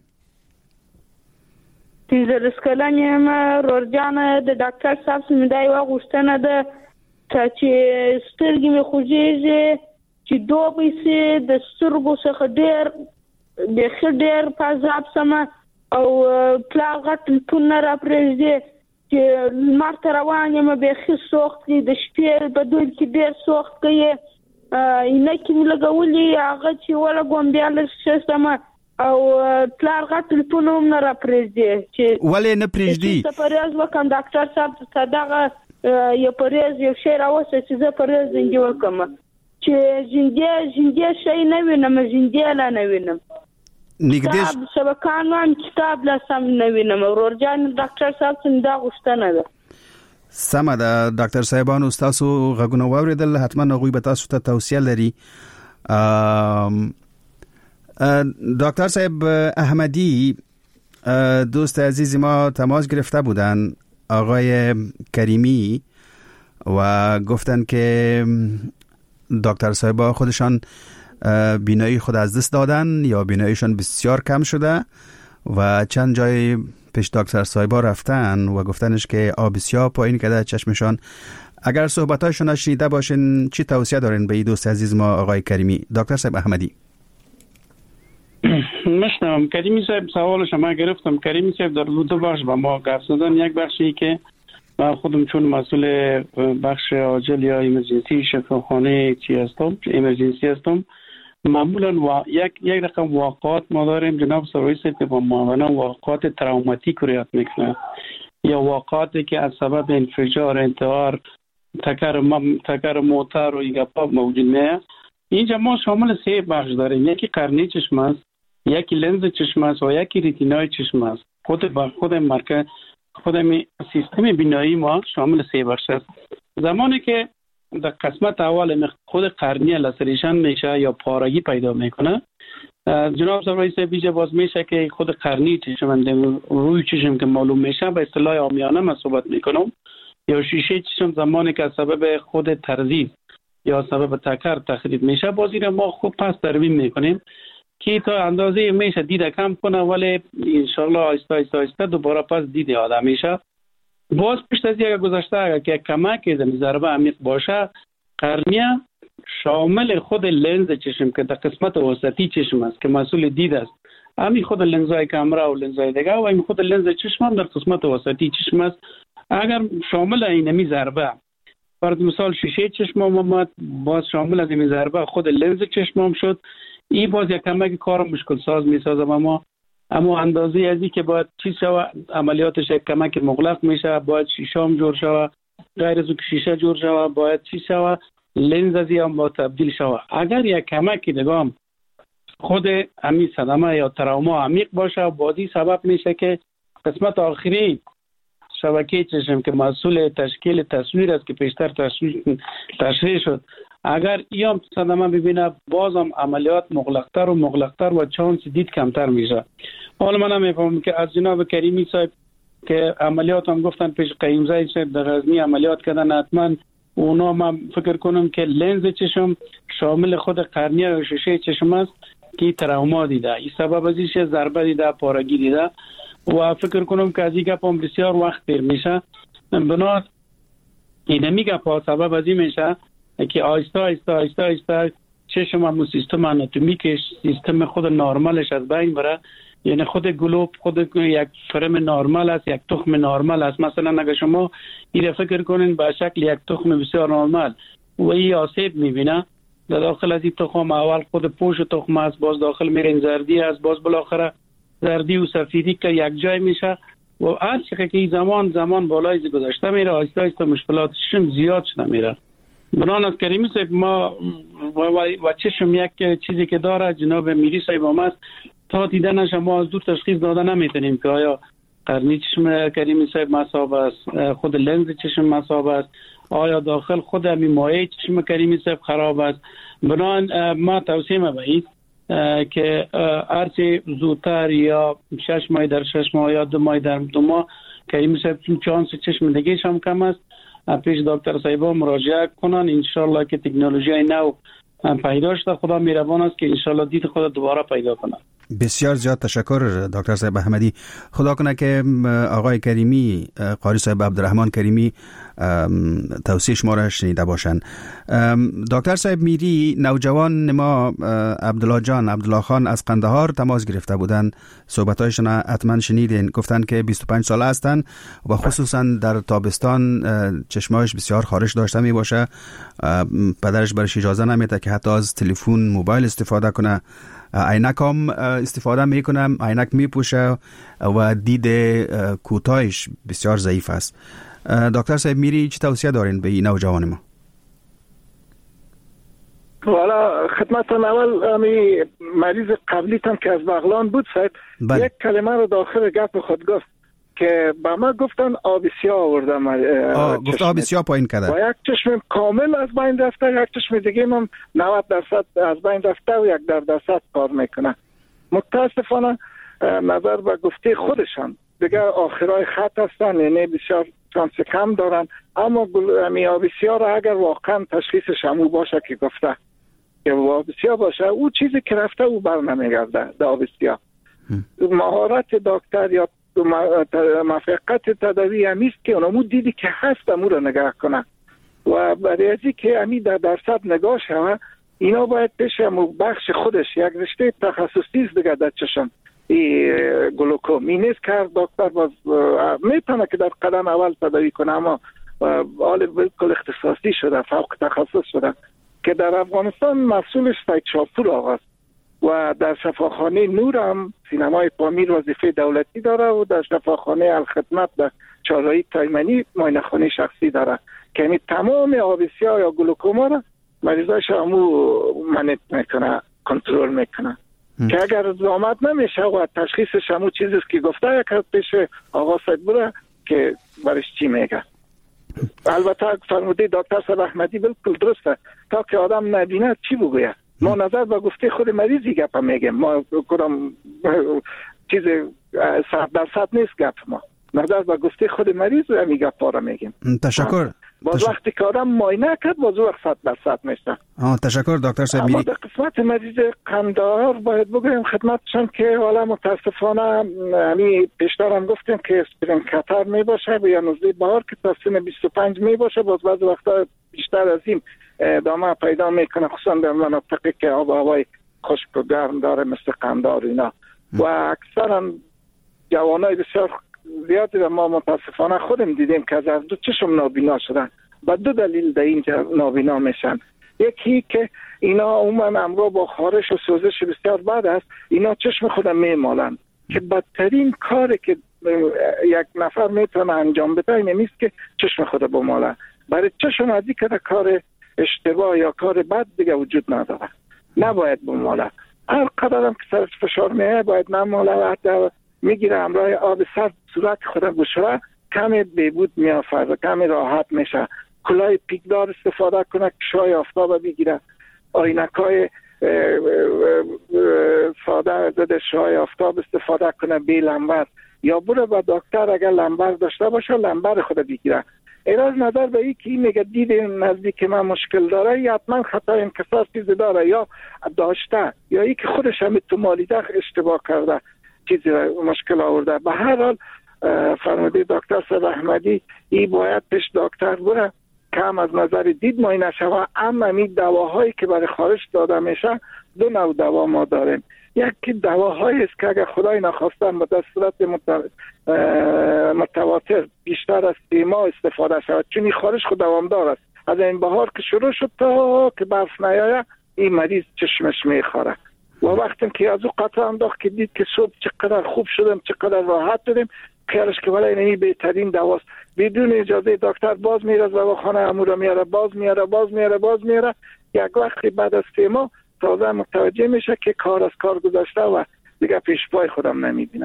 Speaker 9: تیزر سکلن یم رورجان د ډاکټر صاحب سمدای واغښتنه ده چې سترګې مې خوږیږي چې دوبې سي د سترګو څخه ډېر د خډیر پازاب سم او پلا غټ پونه را پرېږدي چې مارته روان یم به خې سوخت د شپې په دوی کې ډېر سوخت کوي اینه کې لګولې هغه چې ولا ګوم بیا لږ سم او پلا غټ پونه هم را پرېږدي چې
Speaker 3: ولې نه پرېږدي؟
Speaker 9: څه پرېز وکم ډاکټر صاحب صدقه یو پرېز یو شی راوسه چې زه پرېز زنګ وکم چې ژوندې ژوندې شي نه وینم، ژوندې لا نه وینم. نږدې شبکان وان کتاب لا سم نه وینم. ورورجان ډاکټر صاحب څنګه دا غوښتنه ده.
Speaker 3: سمه ده ډاکټر صاحبانو تاسو غوښنه واوریدل، حتما هغه به تاسو ته توصیه لري. دکتر صاحب احمدی دوست عزیز ما تماس گرفته بودن، آقای کریمی، و گفتن که دکتر صاحبا خودشان بینایی خود از دست دادن یا بیناییشان بسیار کم شده و چند جای پیش دکتر صاحبا رفتن و گفتنش که آب بسیار پایین کرده چشمشان. اگر صحبتایشون شنیده باشین چی توصیه دارین به این دوست عزیز ما آقای کریمی؟ دکتر صاحب احمدی.
Speaker 4: مشنم کریمی صاحب سوال شما گرفتم. کریمی صاحب در دو بخش با ما گفت زدن. یک بخشی که من خودم چون مسئول بخش عاجل یا ایمرجنسی شفاخانه چی هستم، ایمرجنسی هستم، معمولا و... یک یک رقم واقعات ما داریم جناب سرویس که با معاونت واقعات تروماتیک رو یاد میکنه یا واقعاتی که از سبب انفجار، انتحار، تکر م... تکر موتر و این گپا موجود میه. اینجا ما شامل سه بخش داریم. یکی قرنی چشم است، یکی لنز چشم است و یکی ریتینای چشم است. خود با خود مرکز خود سیستم بینایی ما شامل سه بخش است. زمانی که در قسمت اول خود قرنیه لسریشن میشه یا پارگی پیدا میکنه، جناب صاحب رئیس بیجه باز میشه که خود قرنی چشم روی چشم که معلوم میشه به اصطلاح عامیانه من صحبت میکنم، یا شیشه چشم زمانی که سبب خود ترزیز یا سبب تکر تخریب میشه، بازی را ما خوب پس ترمیم میکنیم که تا اندازه میشه دید کم کنه، ولی انشالله آیسته آیسته آیسته دوباره پس دید آدم میشه. باز پشت از یک گذشته اگر که کمک زمین ضربه عمیق باشه، قرنیه شامل خود لنز چشم که در قسمت وسطی چشم است که مسئول دید است، همین خود لنزهای کامرا و لنزهای دیگه و همین خود لنز چشم هم در قسمت وسطی چشم است. اگر شامل اینمی ضربه فرض مثال شیشه چشم هم باز شامل از این ضربه خود لنز چشم هم شد، این باز یک کمک کار مشکل ساز میسازه و ما اما اندازه ازی که باید چیز شوه عملیاتش یک کمک مغلق میشه، باید شیشه هم جور شوه، غیر از که شیشه جور شوه باید چیز شوه لنز ازی هم باید تبدیل شوه. اگر یک کمک دگام خود امی صدمه یا تراوما عمیق باشه بازی سبب میشه که قسمت آخری شبکه چشم که مسئول تشکیل تصویر است که پیشتر تشریح شد، اگر ایام صدمه ببینه بازم عملیات مغلقتر و مغلقتر و چانس دید کمتر میشه. حالا من هم میفهمم که از جناب کریمی صاحب که عملیات هم گفتن پیش قیمزه صاحب در غزنی عملیات کردن، حتما اونا من فکر کنم که لنز چشم شامل خود قرنیه و شیشه چشم است که تراوما دیده، این سبب ازیش ضربه دیده، پارگی دیده و فکر کنم که از این گپ هم بسیار وقت دیر میشه. بنا این میگه پا سبب ازی میشه که آیسته آیسته آیسته آیسته چشم هم سیستم آناتومیکش سیستم خود نرمالش از بین بره، یعنی خود گلوب خود یک فرم نرمال است، یک تخم نرمال است. مثلا اگر شما این فکر کنین به شکل یک تخم بسیار نرمال و این آسیب میبینه، در داخل از این تخم اول خود پوش تخم است، باز داخل میرین زردی است، باز بالاخره زردی و سفیدی که یک جای میشه و هر چقدر که زمان زمان بالای گذشته میره آیسته آیسته مشکلاتش زیاد شده میره. بنان از کریمی صاحب ما و, و چشم یک چیزی که داره جناب میری صاحب هم است، تا دیدنش ما از دور تشخیص داده نمیتونیم که آیا قرنی چشم کریمی صاحب مصاب است، خود لنز چشم مصاب است، آیا داخل خود همی مایع چشم کریمی صاحب خراب است. بنابراین ما توصیه ما به این که هرچی زودتر یا شش ماه در شش ماه یا دو ماه در دو ماه کریمی صاحب چون چانس چشم دیگه‌ش هم کم است پیش دکتر صاحبا مراجعه کنن. انشالله که تکنولوژی نو پیدا شده، خدا مهربان است که انشالله دید خود دوباره پیدا کنه.
Speaker 3: بسیار زیاد تشکر دکتر صاحب احمدی. خدا کنه که آقای کریمی، قاری صاحب عبدالرحمن کریمی توصیه شما را شنیده باشن. دکتر صاحب میری، نوجوان ما عبدالله جان عبدالله خان از قندهار تماس گرفته بودن، صحبتایشون حتما شنیدین. گفتن که بیست و پنج ساله هستن و خصوصا در تابستان چشمایش بسیار خارش داشته می باشه. پدرش برش اجازه نمیده که حتی از تلفن موبایل استفاده کنه. عینک هم استفاده میکنه، عینک میپوشه و دید کوتاهش بسیار ضعیف است. دکتر صاحب میری چه توصیه دارین به این نوجوان ما؟
Speaker 5: والا خدمتتان اول امی مریض قبلیتم که از بغلان بود صاحب بله. یک کلمه رو داخل گپ خود گفت که با ما گفتن آب سیاه آوردم.
Speaker 3: گفت آب سیاه پایین کرده
Speaker 5: و یک چشم کامل از بین رفته، یک چشم دیگه من نود درصد از بین رفته و یک در درصد کار میکنه. متاسفانه نظر به گفته خودشان دیگه آخرای خط هستن، یعنی بسیار چانس کم دارن. اما امی آب سیاه را اگر واقعا تشخیصش همو باشه که گفته که آب سیاه باشه، او چیزی که رفته او بر نمیگرده در آب سیاه. مهارت دکتر یا موفقیت تداوی همیست که اونمو دیدی که هست امو رو نگاه کنه و برای ازی که امی در درصد نگاه شوه اینا باید پیش امو بخش خودش یک رشته تخصصی دیگه در چشم ای گلوکوم این نیست که دکتر باز میتونه که در قدم اول تداوی کنه، اما حال بالکل اختصاصی شده، فوق تخصص شده که در افغانستان مسئولش سید شاپور آقاست و در شفاخانه نور هم سینمای پامیر وظیفه دولتی داره و در شفاخانه الخدمت در چهارراهی تایمنی معاینه خانه شخصی داره که یعنی تمام آب سیاه یا گلوکوما را مریضاش همو منیت میکنه، کنترل میکنه که اگر زحمت نمیشه و تشخیصش همو چیزیست که گفته یک پیش آقا سید بره که برش چی میگه. البته فرموده دکتر صاحب احمدی بالکل درسته، تا که آدم نبینه چی بگوید. ما نظر به گفته خود مریضی گپ میگیم، ما کدام چیز صد درصد نیست گپ، ما نظر به گفته خود مریض همین گپ را میگیم.
Speaker 3: تشکر.
Speaker 5: باز وقتی که آدم معاینه کرد باز وقت صد درصد میشه.
Speaker 3: آه تشکر دکتر صاحب.
Speaker 5: اما در قسمت مریض قندهار باید بگویم خدمتشان که حالا متاسفانه همین پیشتر هم گفتیم که اسپرین کتر میباشه و یا نزدیک بهار که تا سن بیست و پنج میباشه، باز بعض وقتا بیشتر از این ادامه پیدا میکنه، خصوصا در مناطقی که آب و هوای خشک و گرم داره مثل قندهار اینا. و اکثرا جوانای بسیار زیادی و ما متاسفانه خودم دیدیم که از دو چشم نابینا شدن و دو دلیل در اینجا نابینا میشن. یکی که اینا عموما امرو با خارش و سوزش بسیار بد است، اینا چشم خودم میمالن که بدترین کاری که یک نفر میتونه انجام بده این نیست که چشم خود بماله. برای چشم ازی که کار اشتباه یا کار بد دیگه وجود نداره، نباید بماله. هر قدر هم که سرش فشار میه باید نماله و حتی میگیره همراه آب سرد صورت خود بشوره، کمی بهبود میافرده، کمی راحت میشه. کلاه پیکدار استفاده کنه که شای آفتاب بگیره، آینکای ساده ضد شای آفتاب استفاده کنه بی لنبر، یا بره با دکتر اگر لنبر داشته باشه لنبر خود بگیره. ایراز نظر به ای که این میگه دید نزدیک من مشکل داره یا حتما خطا انکسار چیزی داره یا داشته یا ای که خودش هم تو مالیده اشتباه کرده چیزی مشکل آورده. به هر حال فرموده دکتر صاحب احمدی ای باید پیش دکتر بره کم از نظر دید معاینه شوه. اما این دواهایی که برای خارش داده میشه دو نوع دوا ما داریم. یکی دواهایی است که اگر خدای نخواستن به صورت متواتر بیشتر از سه ماه استفاده شود، چون این خارش خود دوامدار است. از این بهار که شروع شد تا که برف نیایه این مریض چشمش میخوره و وقتی که از او قطعه انداخت که دید که صبح چقدر خوب شدم چقدر راحت دادیم خیالش که ولی این بهترین دواست، بدون اجازه دکتر باز میره و خانه امور میاره باز میاره باز میاره باز میاره. یک وقتی بعد از سه ماه تازه متوجه میشه که کار از کار گذاشته و دیگه پیش پای خودم نمیبینه.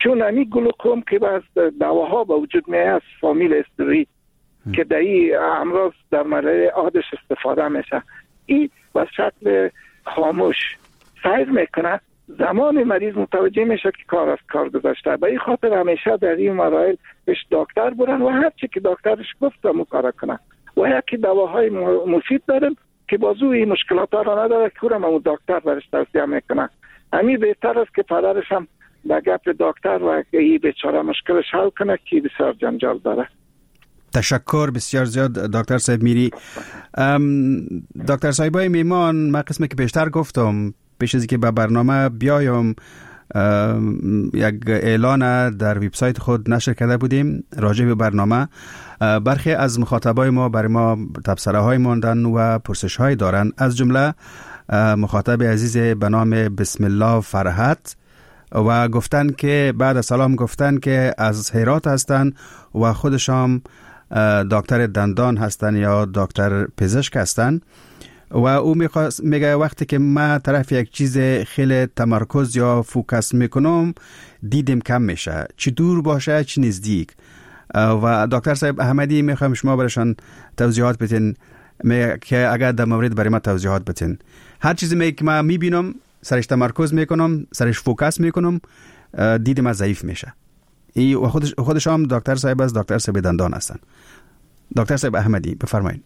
Speaker 5: چون امی گلوکوم که باز دواها به وجود میاد فامیل استروئید که در این امراض در مرحله عادش استفاده میشه، این به شکل خاموش سیر میکنه. زمان مریض متوجه میشه که کار از کار گذاشته. به این خاطر همیشه در این مراحل پیش دکتر برن و هر چی که دکترش گفت مو کار کنن و یکی دواهای مفید دارن که بازو این مشکلات را نداره که اونم اون دکتر برش توصیه میکنه. همین بهتر است که پدرش هم به گپ دکتر و این بیچاره مشکلش حل کنه که بسیار جنجال داره.
Speaker 3: تشکر بسیار زیاد دکتر صاحب میری. دکتر صاحبای میمان، من قسمی که بیشتر گفتم پیش از که به برنامه بیایم یک اعلان در وبسایت خود نشر کرده بودیم راجع به برنامه. برخی از مخاطبای ما برای ما تبصره های ماندن و پرسش های دارن، از جمله مخاطب عزیز به نام بسم الله فرحت و گفتن که بعد از سلام گفتن که از هرات هستن و خودشان دکتر دندان هستن یا دکتر پزشک هستن و او میگه وقتی که ما طرف یک چیز خیلی تمرکز یا فوکس میکنم دیدم کم میشه، چی دور باشه چی نزدیک. و دکتر صاحب احمدی میخوام شما برشان توضیحات بتین که اگر در مورد برای ما توضیحات بتین. هر چیزی می که ما میبینم سرش تمرکز میکنم، سرش فوکس میکنم، دیدم از ضعیف میشه. ای و خودش خودش هم دکتر صاحب از دکتر صاحب دندان هستن. دکتر صاحب احمدی بفرمایید.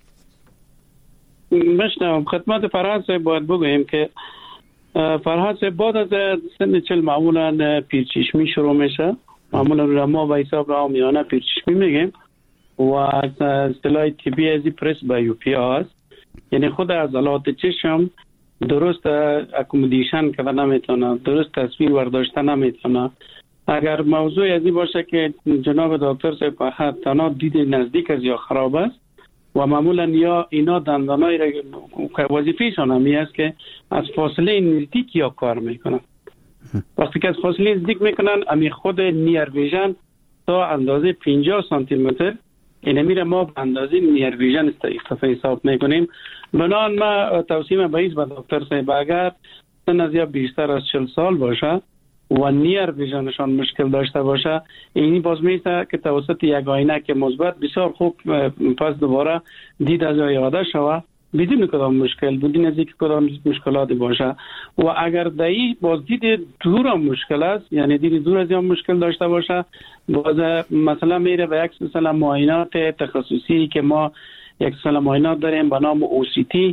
Speaker 4: مشنم خدمت فرهاد صاحب باید بگویم که فرهاد صاحب بعد از سن چل معمولا پیرچشمی شروع میشه. معمولا رو ما به حساب را میانه پیرچشمی میگیم و اصطلاح طبی ازی پرس بایوپیا هست، یعنی خود عضلات چشم درست اکومودیشن که نمیتونه، درست تصویر برداشته نمیتونه. اگر موضوع ازی باشه که جناب دکتر صاحب تنها دید نزدیک از یا خراب است و معمولا یا اینا دندانای را وظیفه‌شان همی است که از فاصله نزدیک یا کار میکنن. وقتی که از فاصله نزدیک میکنن امی خود نیر ویژن تا اندازه پنجاه سانتی متر این میره ما به اندازه نیر ویژن استفاده حساب میکنیم. بنان ما توصیه به به دکتر صاحب اگر سن از یا بیشتر از چهل سال باشه و نیر ویژنشان مشکل داشته باشه، اینی باز میشه که توسط یک آینه که مثبت بسیار خوب پس دوباره دید از یاده شوه بدون کدام مشکل، بدون از اینکه کدام مشکلاتی باشه. و اگر دایی باز دید دور هم مشکل است، یعنی دید دور از هم مشکل داشته باشه، باز مثلا میره به یک مثلا معاینات تخصصی که ما یک مثلا معاینات داریم به نام او سی تی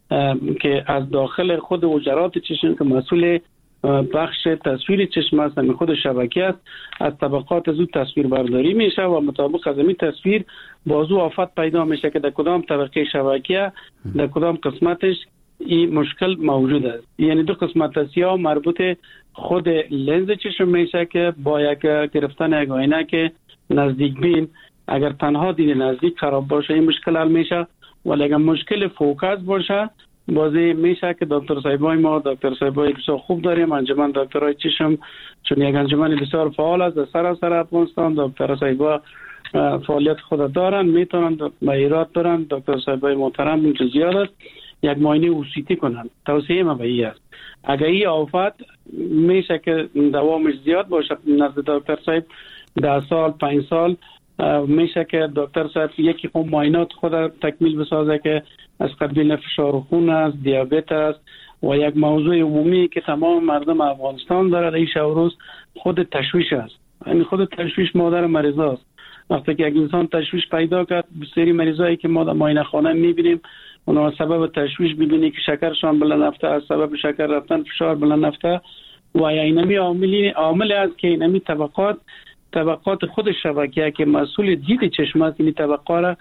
Speaker 4: که از داخل خود حجرات چشم که مسئول بخش تصویر چشم است، همین خود شبکه است، از طبقات از او تصویر برداری میشه و مطابق از این تصویر بازو آفت پیدا میشه که در کدام طبقه شبکه در کدام قسمتش این مشکل موجود است. یعنی دو قسمت است، یا مربوط خود لنز چشم میشه که با یک گرفتن یک آینه که نزدیک بین اگر تنها دید نزدیک خراب باشه این مشکل حل میشه، ولی اگر مشکل فوکس باشه بازی میشه که دکتر صاحبای ما دکتر صاحبای بسیار خوب داریم. انجمن دکترای چشم چون یک انجمن بسیار فعال است در سراسر افغانستان، دکتر صاحبا فعالیت خود دارن، میتونن مهارت دارن. دکتر صاحبای محترم اینجا زیاد است، یک معاینه اوسیتی کنن. توصیه ما به این است اگر این آفت میشه که دوامش زیاد باشه نزد دکتر صاحب ده سال پنج سال میشه که دکتر صاحب یکی خود معاینات خود تکمیل بسازه که از قبیل فشار خون است، دیابت است و یک موضوع عمومی که تمام مردم افغانستان داره این روز خود تشویش است. یعنی خود تشویش مادر مریض است. وقتی که یک انسان تشویش پیدا کرد، بسیاری مریضایی که ما در معاینه خانه میبینیم اونا سبب تشویش ببینی که شکرشان بلند رفته، از سبب شکر رفتن فشار بلند رفته و اینمی عاملی عامل است که اینمی طبقات طبقات خود شبکه که مسئول دید چشم است این طبقه را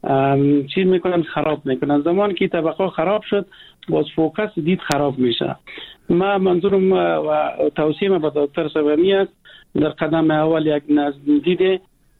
Speaker 4: چیز میکنن خراب میکنن. زمان که طبقه خراب شد باز فوکس دید خراب میشه. ما منظورم و توصیه به دکتر صاحبی است در قدم اول یک نزدیک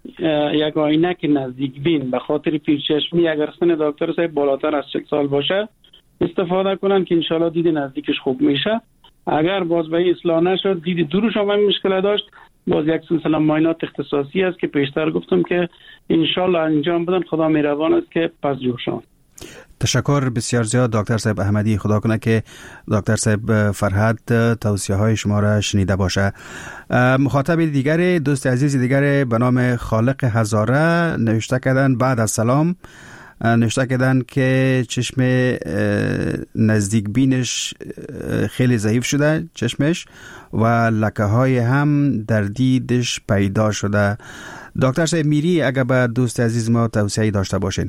Speaker 4: یک آینه که نزدیک بین به خاطر پیرچشمی اگر سن دکتر صاحب بالاتر از چهل سال باشه استفاده کنن که انشالله دید نزدیکش خوب میشه. اگر باز به اصلاح نشد دید دورش هم مشکل داشت باز یک سلسله معاینات اختصاصی است که پیشتر گفتم که انشالله انجام بدن. خدا مهربان است که پس جوشان.
Speaker 3: تشکر بسیار زیاد دکتر صاحب احمدی. خدا کنه که دکتر صاحب فرهاد توصیه های شما را شنیده باشه. مخاطب دیگر، دوست عزیز دیگر به نام خالق هزاره نوشته کردن بعد از سلام، نوشته کردن که چشم نزدیک بینش خیلی ضعیف شده چشمش و لکه های هم در دیدش پیدا شده. دکتر صاحب میری اگر به دوست عزیز ما توصیه داشته باشین.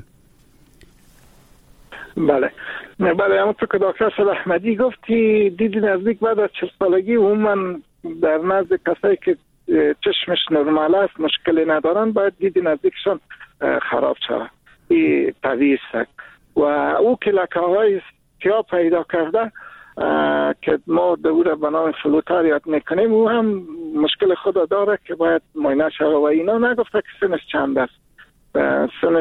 Speaker 5: بله بله همونطور که دکتر صاحب احمدی گفت که دید نزدیک بعد از چهل سالگی عموما در نزد کسایی که چشمش نرمال است مشکلی ندارن باید دید نزدیکشون خراب شود. این طبیعی است و او که لکه های سیاه پیدا کرده که ما دور به نام فلوتر یاد میکنیم او هم مشکل خود داره که باید معاینه شود و اینا نگفته که سنش چند است. سنش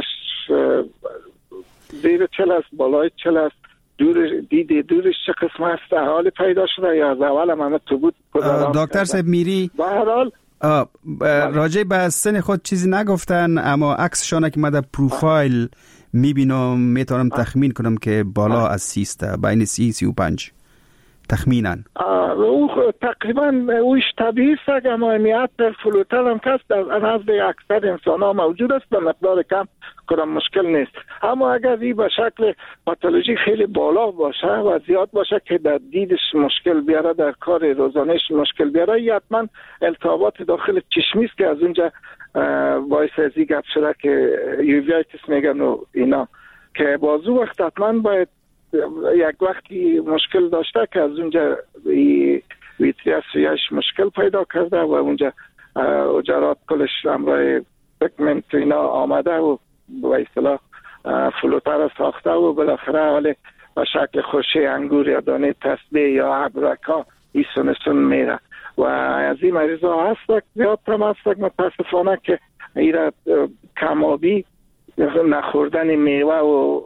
Speaker 5: زیر چل است، بالای چل است، دور دیده دورش چه قسم است، حال پیدا شده یا از اول هم تو بود.
Speaker 3: دکتر صاحب میری
Speaker 5: به هر حال
Speaker 3: راجع به سن خود چیزی نگفتن، اما عکسشان که من در پروفایل میبینم میتونم تخمین کنم که بالا از سی است، بین سی سی و پنج تخمیناً.
Speaker 5: او تقریبا اوش طبیعی است، اما امیت فلوتر هم کس در نزد اکثر انسان ها موجود است به مقدار کم کدام مشکل نیست. اما اگر این به شکل پاتولوژی خیلی بالا باشه و زیاد باشه که در دیدش مشکل بیاره، در کار روزانهش مشکل بیاره، یا حتما التهابات داخل چشمی است که از اونجا باعث از این گپ شده که یوویایتس میگن و اینا، که بازو وقت حتما باید یک وقتی مشکل داشته که از اونجا ویتریاس ریاش مشکل پیدا کرده و اونجا اجرات کلش امرای پگمنت اینا آمده و به اصطلاح فلوتر ساخته و بالاخره حال به شکل خوشی انگور یا دانه تسبیح یا ابرکا ایسون سون میره و از این مریض ها هست زیاد هم هست متاسفانه که ایره کمابی نخوردن میوه و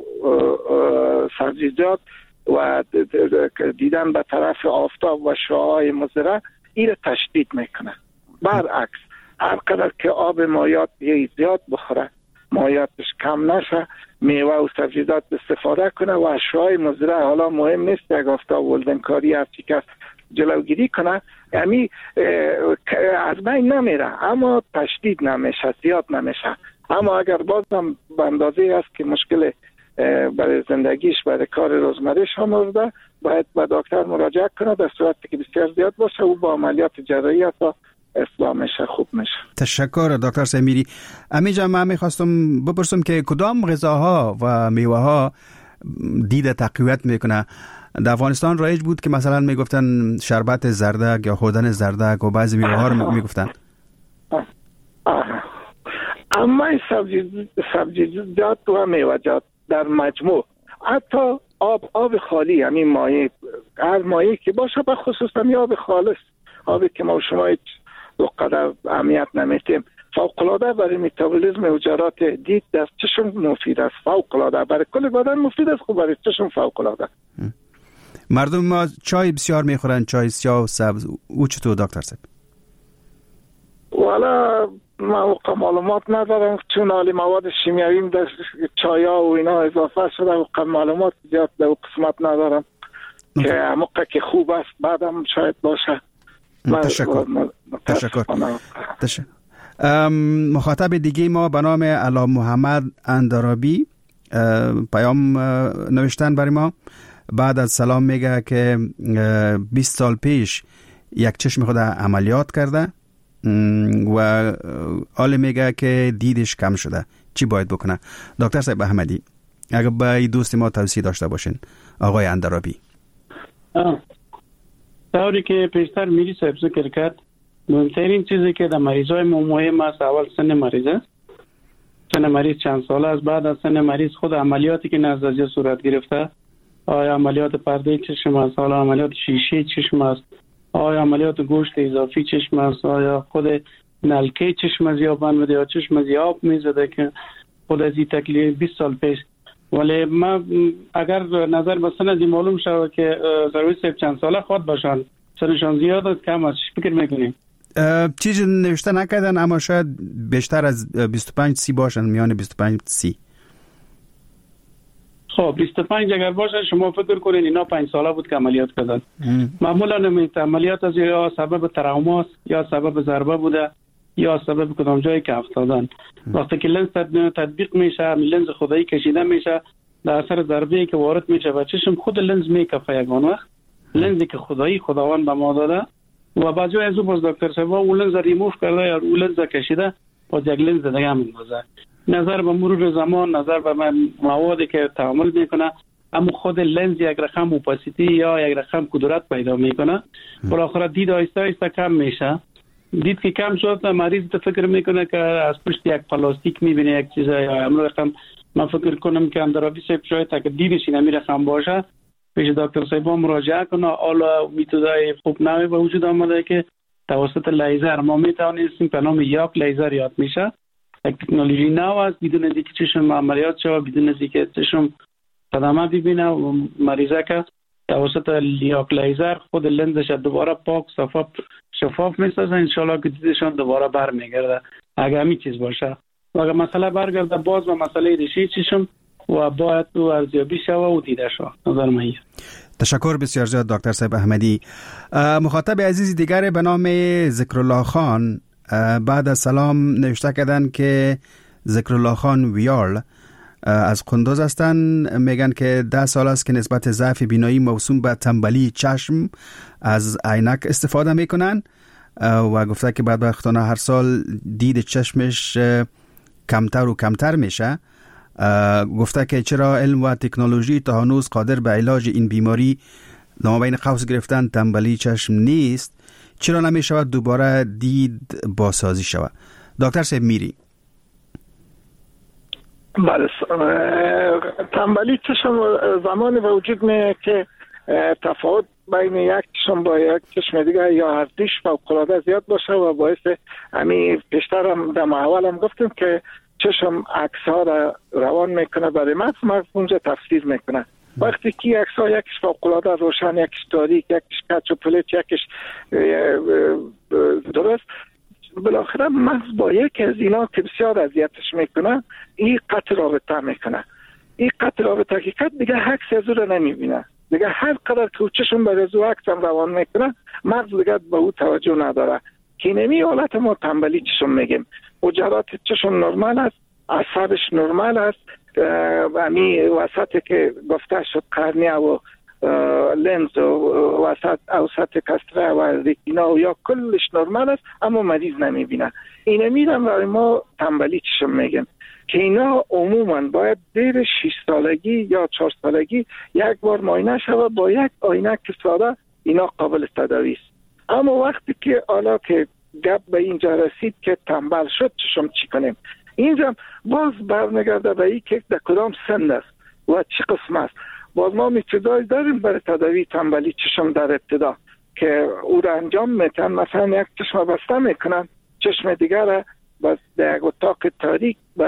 Speaker 5: سبزیجات و دیدن به طرف آفتاب و شعاع مضره این تشدید میکنه. برعکس هر قدر که آب مایات زیاد بخوره، مایاتش کم نشه، میوه و سبزیجات استفاده کنه و شعاع مضره حالا مهم نیست یک آفتاب ولدنکاری هرچی که جلوگیری کنه، یعنی از بین نمیره اما تشدید نمیشه، زیاد نمیشه. اما اگر بازم به اندازه است که مشکل برای زندگیش برای کار روزمرهش هم آورده، باید به دکتر مراجعه کنه. در صورتی که بسیار زیاد باشه او با عملیات جراحی تا اصلاح میشه، خوب میشه.
Speaker 3: تشکر دکتر سمیری. امیجا من میخواستم بپرسم که کدام غذاها و میوه ها دید تقویت میکنه؟ در افغانستان رایج بود که مثلا میگفتن شربت زردک یا خوردن زردک و بعضی میوه ها رو میگفتن.
Speaker 5: اما سبزیجات و میوه‌جات در مجموع، حتی آب آب خالی، همین مایع، هر مایعی که باشه، به خصوص همین آب خالص، آبی که ما شما هیچ قدر اهمیت نمیدیم، فوق‌العاده برای متابولیسم و جرات دید در چشم مفید است. فوق‌العاده برای کل بدن مفید است، خوب برای چشم فوق‌العاده.
Speaker 3: مردم ما چای بسیار میخورن، چای سیاه و سبز، او چطور دکتر صاحب؟
Speaker 5: والا من معلومات ندارم، چون حالی مواد شیمیایی در چایا و اینا اضافه شده و معلومات زیاد در قسمت ندارم که موقع که خوب است بعدم شاید باشه.
Speaker 3: تشکر. تشکر. تشکر. مخاطب دیگه ما به نام علا محمد اندرابی پیام نوشتن برای ما. بعد از سلام میگه که بیست سال پیش یک چشم خود عملیات کرده و حال میگه که دیدش کم شده، چی باید بکنه؟ دکتر صاحب احمدی اگر به دوست ما توصیه داشته باشین. آقای اندرابی.
Speaker 4: طوری که پیشتر میری صاحب ذکر کرد، مهمترین چیزی که در مریضای ما مهم است اول سن مریض است. سن مریض چند ساله است. بعد از سن مریض خود عملیاتی که نزدیک صورت گرفته، آیا عملیات پرده چشم است، حالا عملیات شیشه چشم است، آیا عملیات گوشت اضافی چشم است، آیا خود نلکه چشم از یا بند یا چشم از آب میزده که خود از این تکلیف بیست سال پیش. ولی ما اگر نظر به سن از معلوم شود که ضروری صاحب چند ساله خود باشن، سنشان زیاد است کم است، فکر میکنیم
Speaker 3: چیزی نوشته نکردن اما شاید بیشتر از بیست و پنج سی باشن، میان بیست و پنج سی.
Speaker 4: خب بیست و پنج اگر باشه شما فکر کنین اینا پنج ساله بود که عملیات کردن. معمولا این عملیات از یا سبب تروما یا سبب ضربه بوده یا سبب کدام جایی که افتادن. وقتی که لنز تطبیق میشه، لنز خدایی کشیده میشه، در اثر ضربه‌ای که وارد میشه و چشم خود لنز میکفه یگان وقت، لنزی که خدایی خداوند به ما داده و بعد از اون باز دکتر صاحب اون لنز ریموو کرده یا اون لنز کشیده باز یک لنز دیگه هم میندازه. نظر به مرور زمان، نظر به موادی که تعامل میکنه، اما خود لنز یک رقم اوپاسیتی یا یک رقم کدورت پیدا میکنه. بالاخره دید آیسته آیسته کم میشه. دید که کم شد مریض تو فکر میکنه که از پشت یک پلاستیک میبینه یک چیز یا امروز رقم. من فکر کنم که اندرابی صاحب شاید تا که دیدش نمی رقم باشه پیش دکتر صاحب مراجعه کنه. حالا میتودای خوب نوی به وجود آمده که توسط لیزر ما میتوانیم به نام یاک لیزر یاد میشه. یک تکنولوژی نو است، بدون اینکه چشم عملیات شود، بدون اینکه چشم صدمه ببینه و مریضه که توسط یاک لیزر خود لنزش دوباره پاک صفا شفاف میسازه. انشالله که دیدشان دوباره برمیگرده اگر می چیز باشه. و اگر مسئله برگرده باز به مسئله ریشه چشم و باید تو ارزیابی شود و دیده شود. نظر من.
Speaker 3: تشکر بسیار زیاد دکتر صاحب احمدی. مخاطب عزیز دیگر به نام ذکرالله خان بعد از سلام نوشته کردن که ذکرالله خان ویال از قندوز هستن. میگن که ده سال است که نسبت ضعف بینایی موسوم به تنبلی چشم از عینک استفاده میکنن و گفته که بدبختانه هر سال دید چشمش کمتر و کمتر میشه. گفته که چرا علم و تکنولوژی تا هنوز قادر به علاج این بیماری نامبین قوس گرفتن تنبلی چشم نیست، چرا نمی شود دوباره دید بازسازی شود؟ دکتر صاحب میری.
Speaker 5: بله، تنبلی چشم زمانی وجود میه که تفاوت بین یک چشم با یک چشم دیگه یا هر دیش فوق‌العاده زیاد باشه و باعث همین پیشتر هم در اول هم گفتیم که چشم عکس ها را روان میکنه برای مغز، مغز اونجا تفسیر میکنه. وقتی که عکس ها یکیش فوق‌العاده روشن، یکیش تاریک، یکیش کچ و پلیت، یکیش درست، بالاخره مغز با یک از اینا که بسیار اذیتش میکنه این قطع رابطه میکنه. این قطع رابطه حقیقت دیگه عکس از او را نمیبینه. دیگه هر قدر که چشم بر از او عکس هم روان میکنه مغز دیگه به او توجه نداره. که نمی حالت ما تنبلی چشم میگیم. وجرات چشم نرمال است، اعصابش نرمال است، امی وسط که گفته شد قرنیه و لنز و وسط اوسط کستره و ریتینا و یا کلش نرمال است، اما مریض نمیبینه. اینه میرم برای ما تنبلی چشم میگیم که اینا عموما باید دیر شش سالگی یا چهار سالگی یک بار معاینه شود با یک عینک ساده. اینا قابل تداوی است. اما وقتی که حالا که گپ به اینجا رسید که تنبل شد چشم چی کنیم، اینجا باز برمیگرده به این که در کدام سن است و چی قسم است. باز ما میتودایی داریم برای تداوی تنبلی چشم در ابتدا که او را انجام میتن. مثلا یک چشم بسته میکنن، چشم دیگر را بس در یک اتاق تاریک به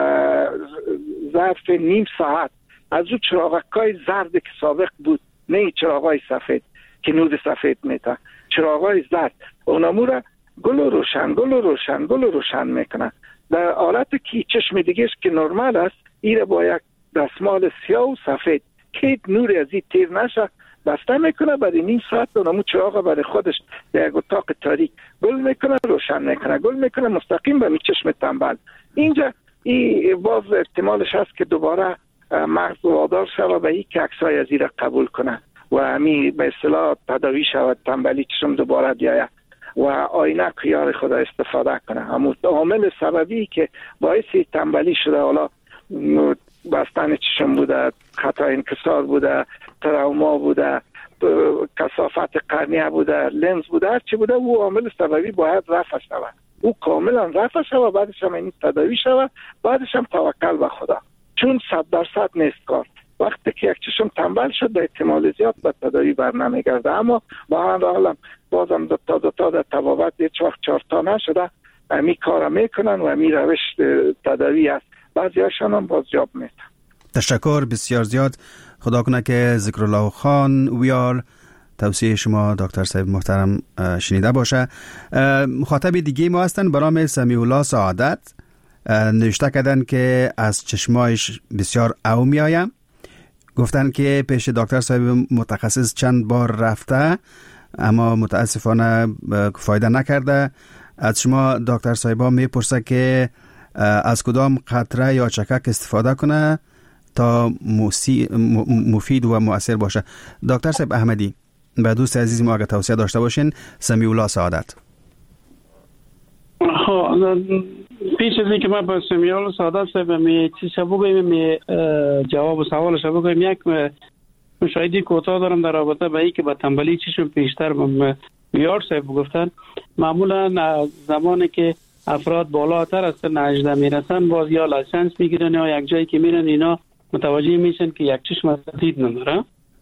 Speaker 5: ظرف نیم ساعت از او چراغکای زردی که سابق بود، نه چراغای سفید که نور سفید میتن، چراغای زرد اونمو را گل روشن گل روشن گل روشن میکنن. در حالت که چشم دیگهش که نرمال است ایره با یک دستمال سیاه و سفید که نور از این تیر نشه بسته میکنه. برای نیم ساعت اونمو چراغ برای خودش در یک اتاق تاریک گل میکنه روشن میکنه گل میکنه مستقیم به می چشم تنبل. اینجا این باز احتمالش هست که دوباره مغز وادار شود به این که عکسای از این را قبول کنه و همی به اصطلاح تداوی شود تنبلی چشم دوباره بیاید و آینه یار خدا استفاده کنه. همون عامل سببی که باعث تنبلی شده، حالا بستن چشم بوده، خطا انکسار بوده، تروما بوده، کثافت قرنیه بوده، لنز بوده، هر چی بوده، او عامل سببی باید رفع شود. او کاملا رفع شود، بعدش هم این تداوی شود، بعدش هم توکل به خدا، چون صد درصد نیست کار. وقتی که یک چشم تنبل شد به احتمال زیاد به تداوی بر نمیگرده. اما با هر حال بازم دو تا دو تا در تبابت هیچ وقت چهار تا نشده امی کار میکنن و امی روش تداوی است. بعضی هاشان هم بازیاب میتن.
Speaker 3: تشکر بسیار زیاد. خدا کنه که ذکرالله خان ویار توصیه شما دکتر صاحب محترم شنیده باشه. مخاطب دیگه ما هستن به نام سمیع الله سعادت. نوشته کردن که از چشمایش بسیار او می آیم. گفتن که پیش دکتر صاحب متخصص چند بار رفته اما متاسفانه فایده نکرده. از شما دکتر صاحبا میپرسه که از کدام قطره یا چکک استفاده کنه تا مفید و مؤثر باشه. دکتر صاحب احمدی، به دوست عزیز ما اگه توصیه داشته باشین. سمیع الله سعادت.
Speaker 4: پیش از اینکه من با سمیع الله سعادت صاحب می چیزا بگویم، می جواب سوالش بگویم، یک مشاهده کوتاه دارم در رابطه با اینکه با تنبلی چشم پیشتر میار صاحب گفتن. معمولا زمانی که افراد بالاتر از سن هجده میرسن باز یا لایسنس میگیرن یا یک جایی که میرن اینا متوجه میشن که یک چشم دید نداره.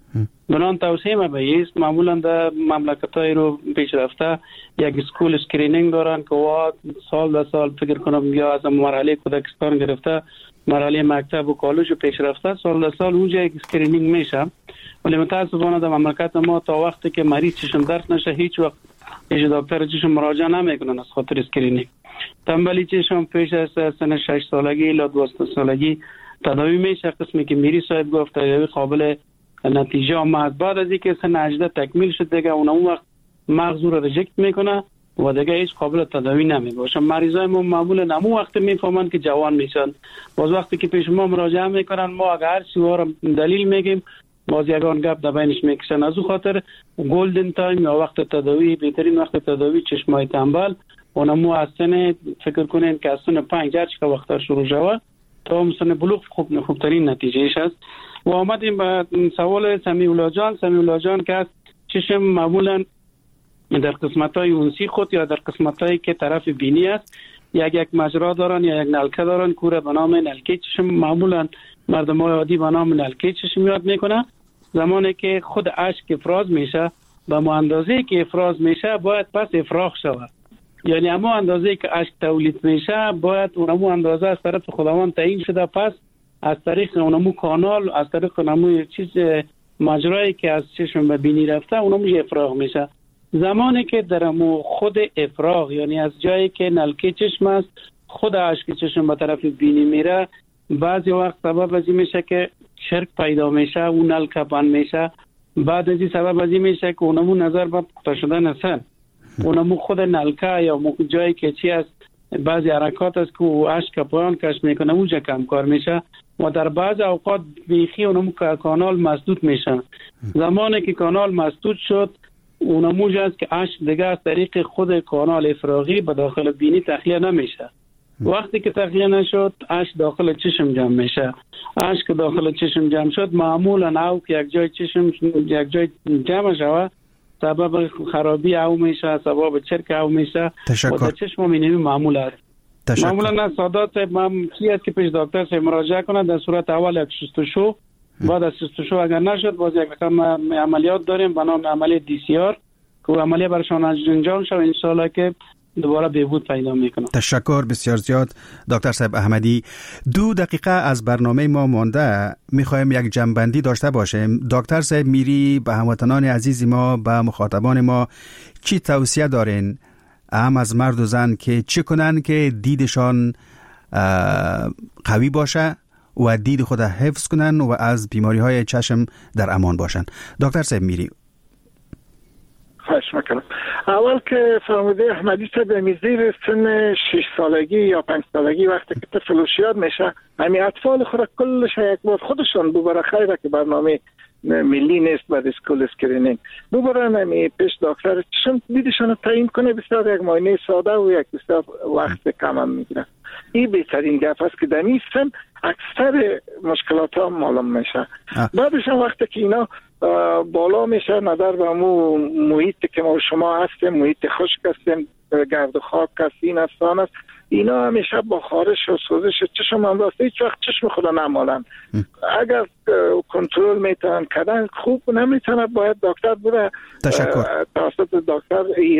Speaker 4: بنان توصیه ما به است معمولا در مملکت‌های رو پیش رفته یک اسکول اسکرینینگ دارن که وا سال در سال فکر کنم یا از مرحله کودکستان گرفته مرحله مکتب و کالج رو پیش رفته سال در سال اونجا یک اسکرینینگ میشه. ولی متاسفانه در مملکت ما تا وقتی که مریض چشم درد نشه هیچ وقت پیش دکتر چشم مراجعه نمیکنن از خاطر اسکرینینگ. تنبلی چشم پیش از سن شش سالگی الی دوازده سالگی تداوی میشه. قسمی که میری صاحب گفت تداوی قابل نتیجه اما بعد از اینکه سن هجده تکمیل شد دیگه اون اون وقت مغز رو ریجکت میکنه و دیگه هیچ قابل تداوی نمیباشه. مریضای ما معمولا نمو وقت میفهمن که جوان میشن. باز وقتی که پیش ما مراجعه میکنن ما اگر هر چی رو دلیل میگیم باز یگان گپ در بینش میکشن. از اون خاطر گلدن تایم یا وقت تداوی بهترین وقت تداوی چشمای تنبل اونمو از سن فکر کنین که از سن پنج هر چقدر وقت شروع شود تا سن بلوغ خوب خوبترین نتیجهش است. و آمدیم به سوال سمیع الله جان. سمیع الله جان که چشم معمولا در قسمت‌های اونسی خود یا در قسمت‌هایی که طرف بینی است یک یک مجرا دارن یا یک نلکه دارن کوره به نام نلکه چشم. معمولا مردمای عادی به نام نلکه چشم یاد میکنه. زمانی که خود اشک افراز میشه به ما اندازه‌ای که افراز میشه باید پس افراغ شود، یعنی اما اندازه‌ای که اشک تولید میشه باید اونمو اندازه از طرف خداوند تعیین شده پس از طریق اونمو کانال از طریق اونمو چیز مجرایی که از چشم به بینی رفته اونمو افراغ میشه. زمانی که درمو خود افراغ یعنی از جایی که نلکه چشم است خود اشک چشم به طرف بینی میره بعضی وقت سبب از این میشه که چرک پیدا میشه اون نلکه بند میشه. بعد از این سبب از این میشه که اونمو نظر به پخته شدن هستن اونمو خود نلکه یا جایی که چی است بعضی حرکات است که اشک پایان کش میکنه اونجا کم کار میشه و در بعض اوقات بیخی اونمو کانال مسدود میشه. زمانی که کانال مسدود شد اونمو جاست که اشک دیگه از طریق خود کانال افراغی به داخل بینی تخلیه نمیشه. وقتی که تخلیه نشد اشک داخل چشم جمع میشه. اشک داخل چشم جمع شد معمولا او که یک جای چشم یک جای جمع شود سبب خرابی او میشه، سبب چرک او میشه و در چشم مینوی معمول است. تشکر. معمولا نه سادات صاحب من کیست که پیش دکتر صاحب مراجعه کنه در صورت اول یک شستشو بعد از شستشو اگر نشد باز یک رقم عملیات داریم به نام عملیات دی سی آر که عملیات برشان انجام شد ان شاء الله که دوباره بهبود پیدا میکنه.
Speaker 3: تشکر بسیار زیاد دکتر صاحب احمدی. دو دقیقه از برنامه ما مانده، میخوایم یک جنبندی داشته باشیم. دکتر صاحب میری به هموطنان عزیز ما به مخاطبان ما چی توصیه دارین هم از مرد و زن که چی کنن که دیدشان قوی باشه و دید خود حفظ کنن و از بیماری های چشم در امان باشن؟ دکتر صاحب میری.
Speaker 5: خواهش میکنم. اول که فرموده احمدی صاحب میزیر سن شش سالگی یا پنج سالگی وقتی که طفلوشیاد میشه همین اطفال خود کلش یک بار خودشون ببره خیره که برنامه ملی نیست بعد اسکول اسکرینینگ ببرن همین پیش دکتر چشم دیدشون رو تعیین کنه. بسیار یک معاینه ساده و یک بسیار وقت کم هم میگیره. این بهترین گپ است که در این سن اکثر مشکلات ها معلوم میشه. بعدش هم وقتی که اینا بالا میشه نظر به مو محیط که ما شما هستیم محیط خشک هستیم گرد و خاک هست این افسان است اینا همیشه با خارش و سوزش چشم هم راسته هیچ وقت چشم خدا نمالن. اگر کنترل میتونن کردن خوب نمیتونه باید دکتر بوده توسط دکتر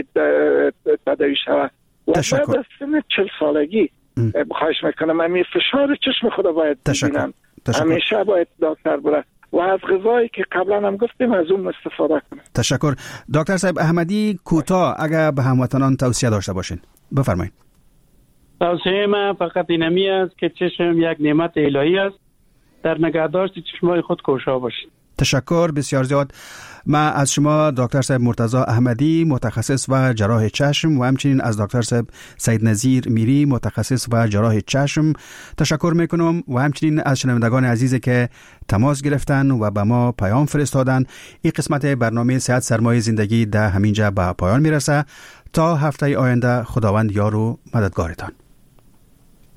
Speaker 5: تداوی شود. و بعد از سن چل سالگی خواهش میکنم همین فشار چشم خدا باید ببینن همیشه باید دکتر بوده و از غذایی که قبلا هم گفتیم از اون استفاده کنیم.
Speaker 3: تشکر. دکتر صاحب احمدی کوتاه اگر به هموطنان توصیه داشته باشین بفرمایید.
Speaker 4: توصیه من فقط اینمی است که چشم یک نعمت الهی است. در نگهداشت چشمای خود کوشا باشید.
Speaker 3: تشکر بسیار زیاد. ما از شما دکتر صاحب مرتضی احمدی متخصص و جراح چشم و همچنین از دکتر صاحب سید نظیر میری متخصص و جراح چشم تشکر میکنم و همچنین از شنوندگان عزیزی که تماس گرفتن و به ما پیام فرستادن. این قسمت برنامه صحت سرمایه زندگی در همینجا به پایان میرسه. تا هفته آینده خداوند یار و مددگارتان.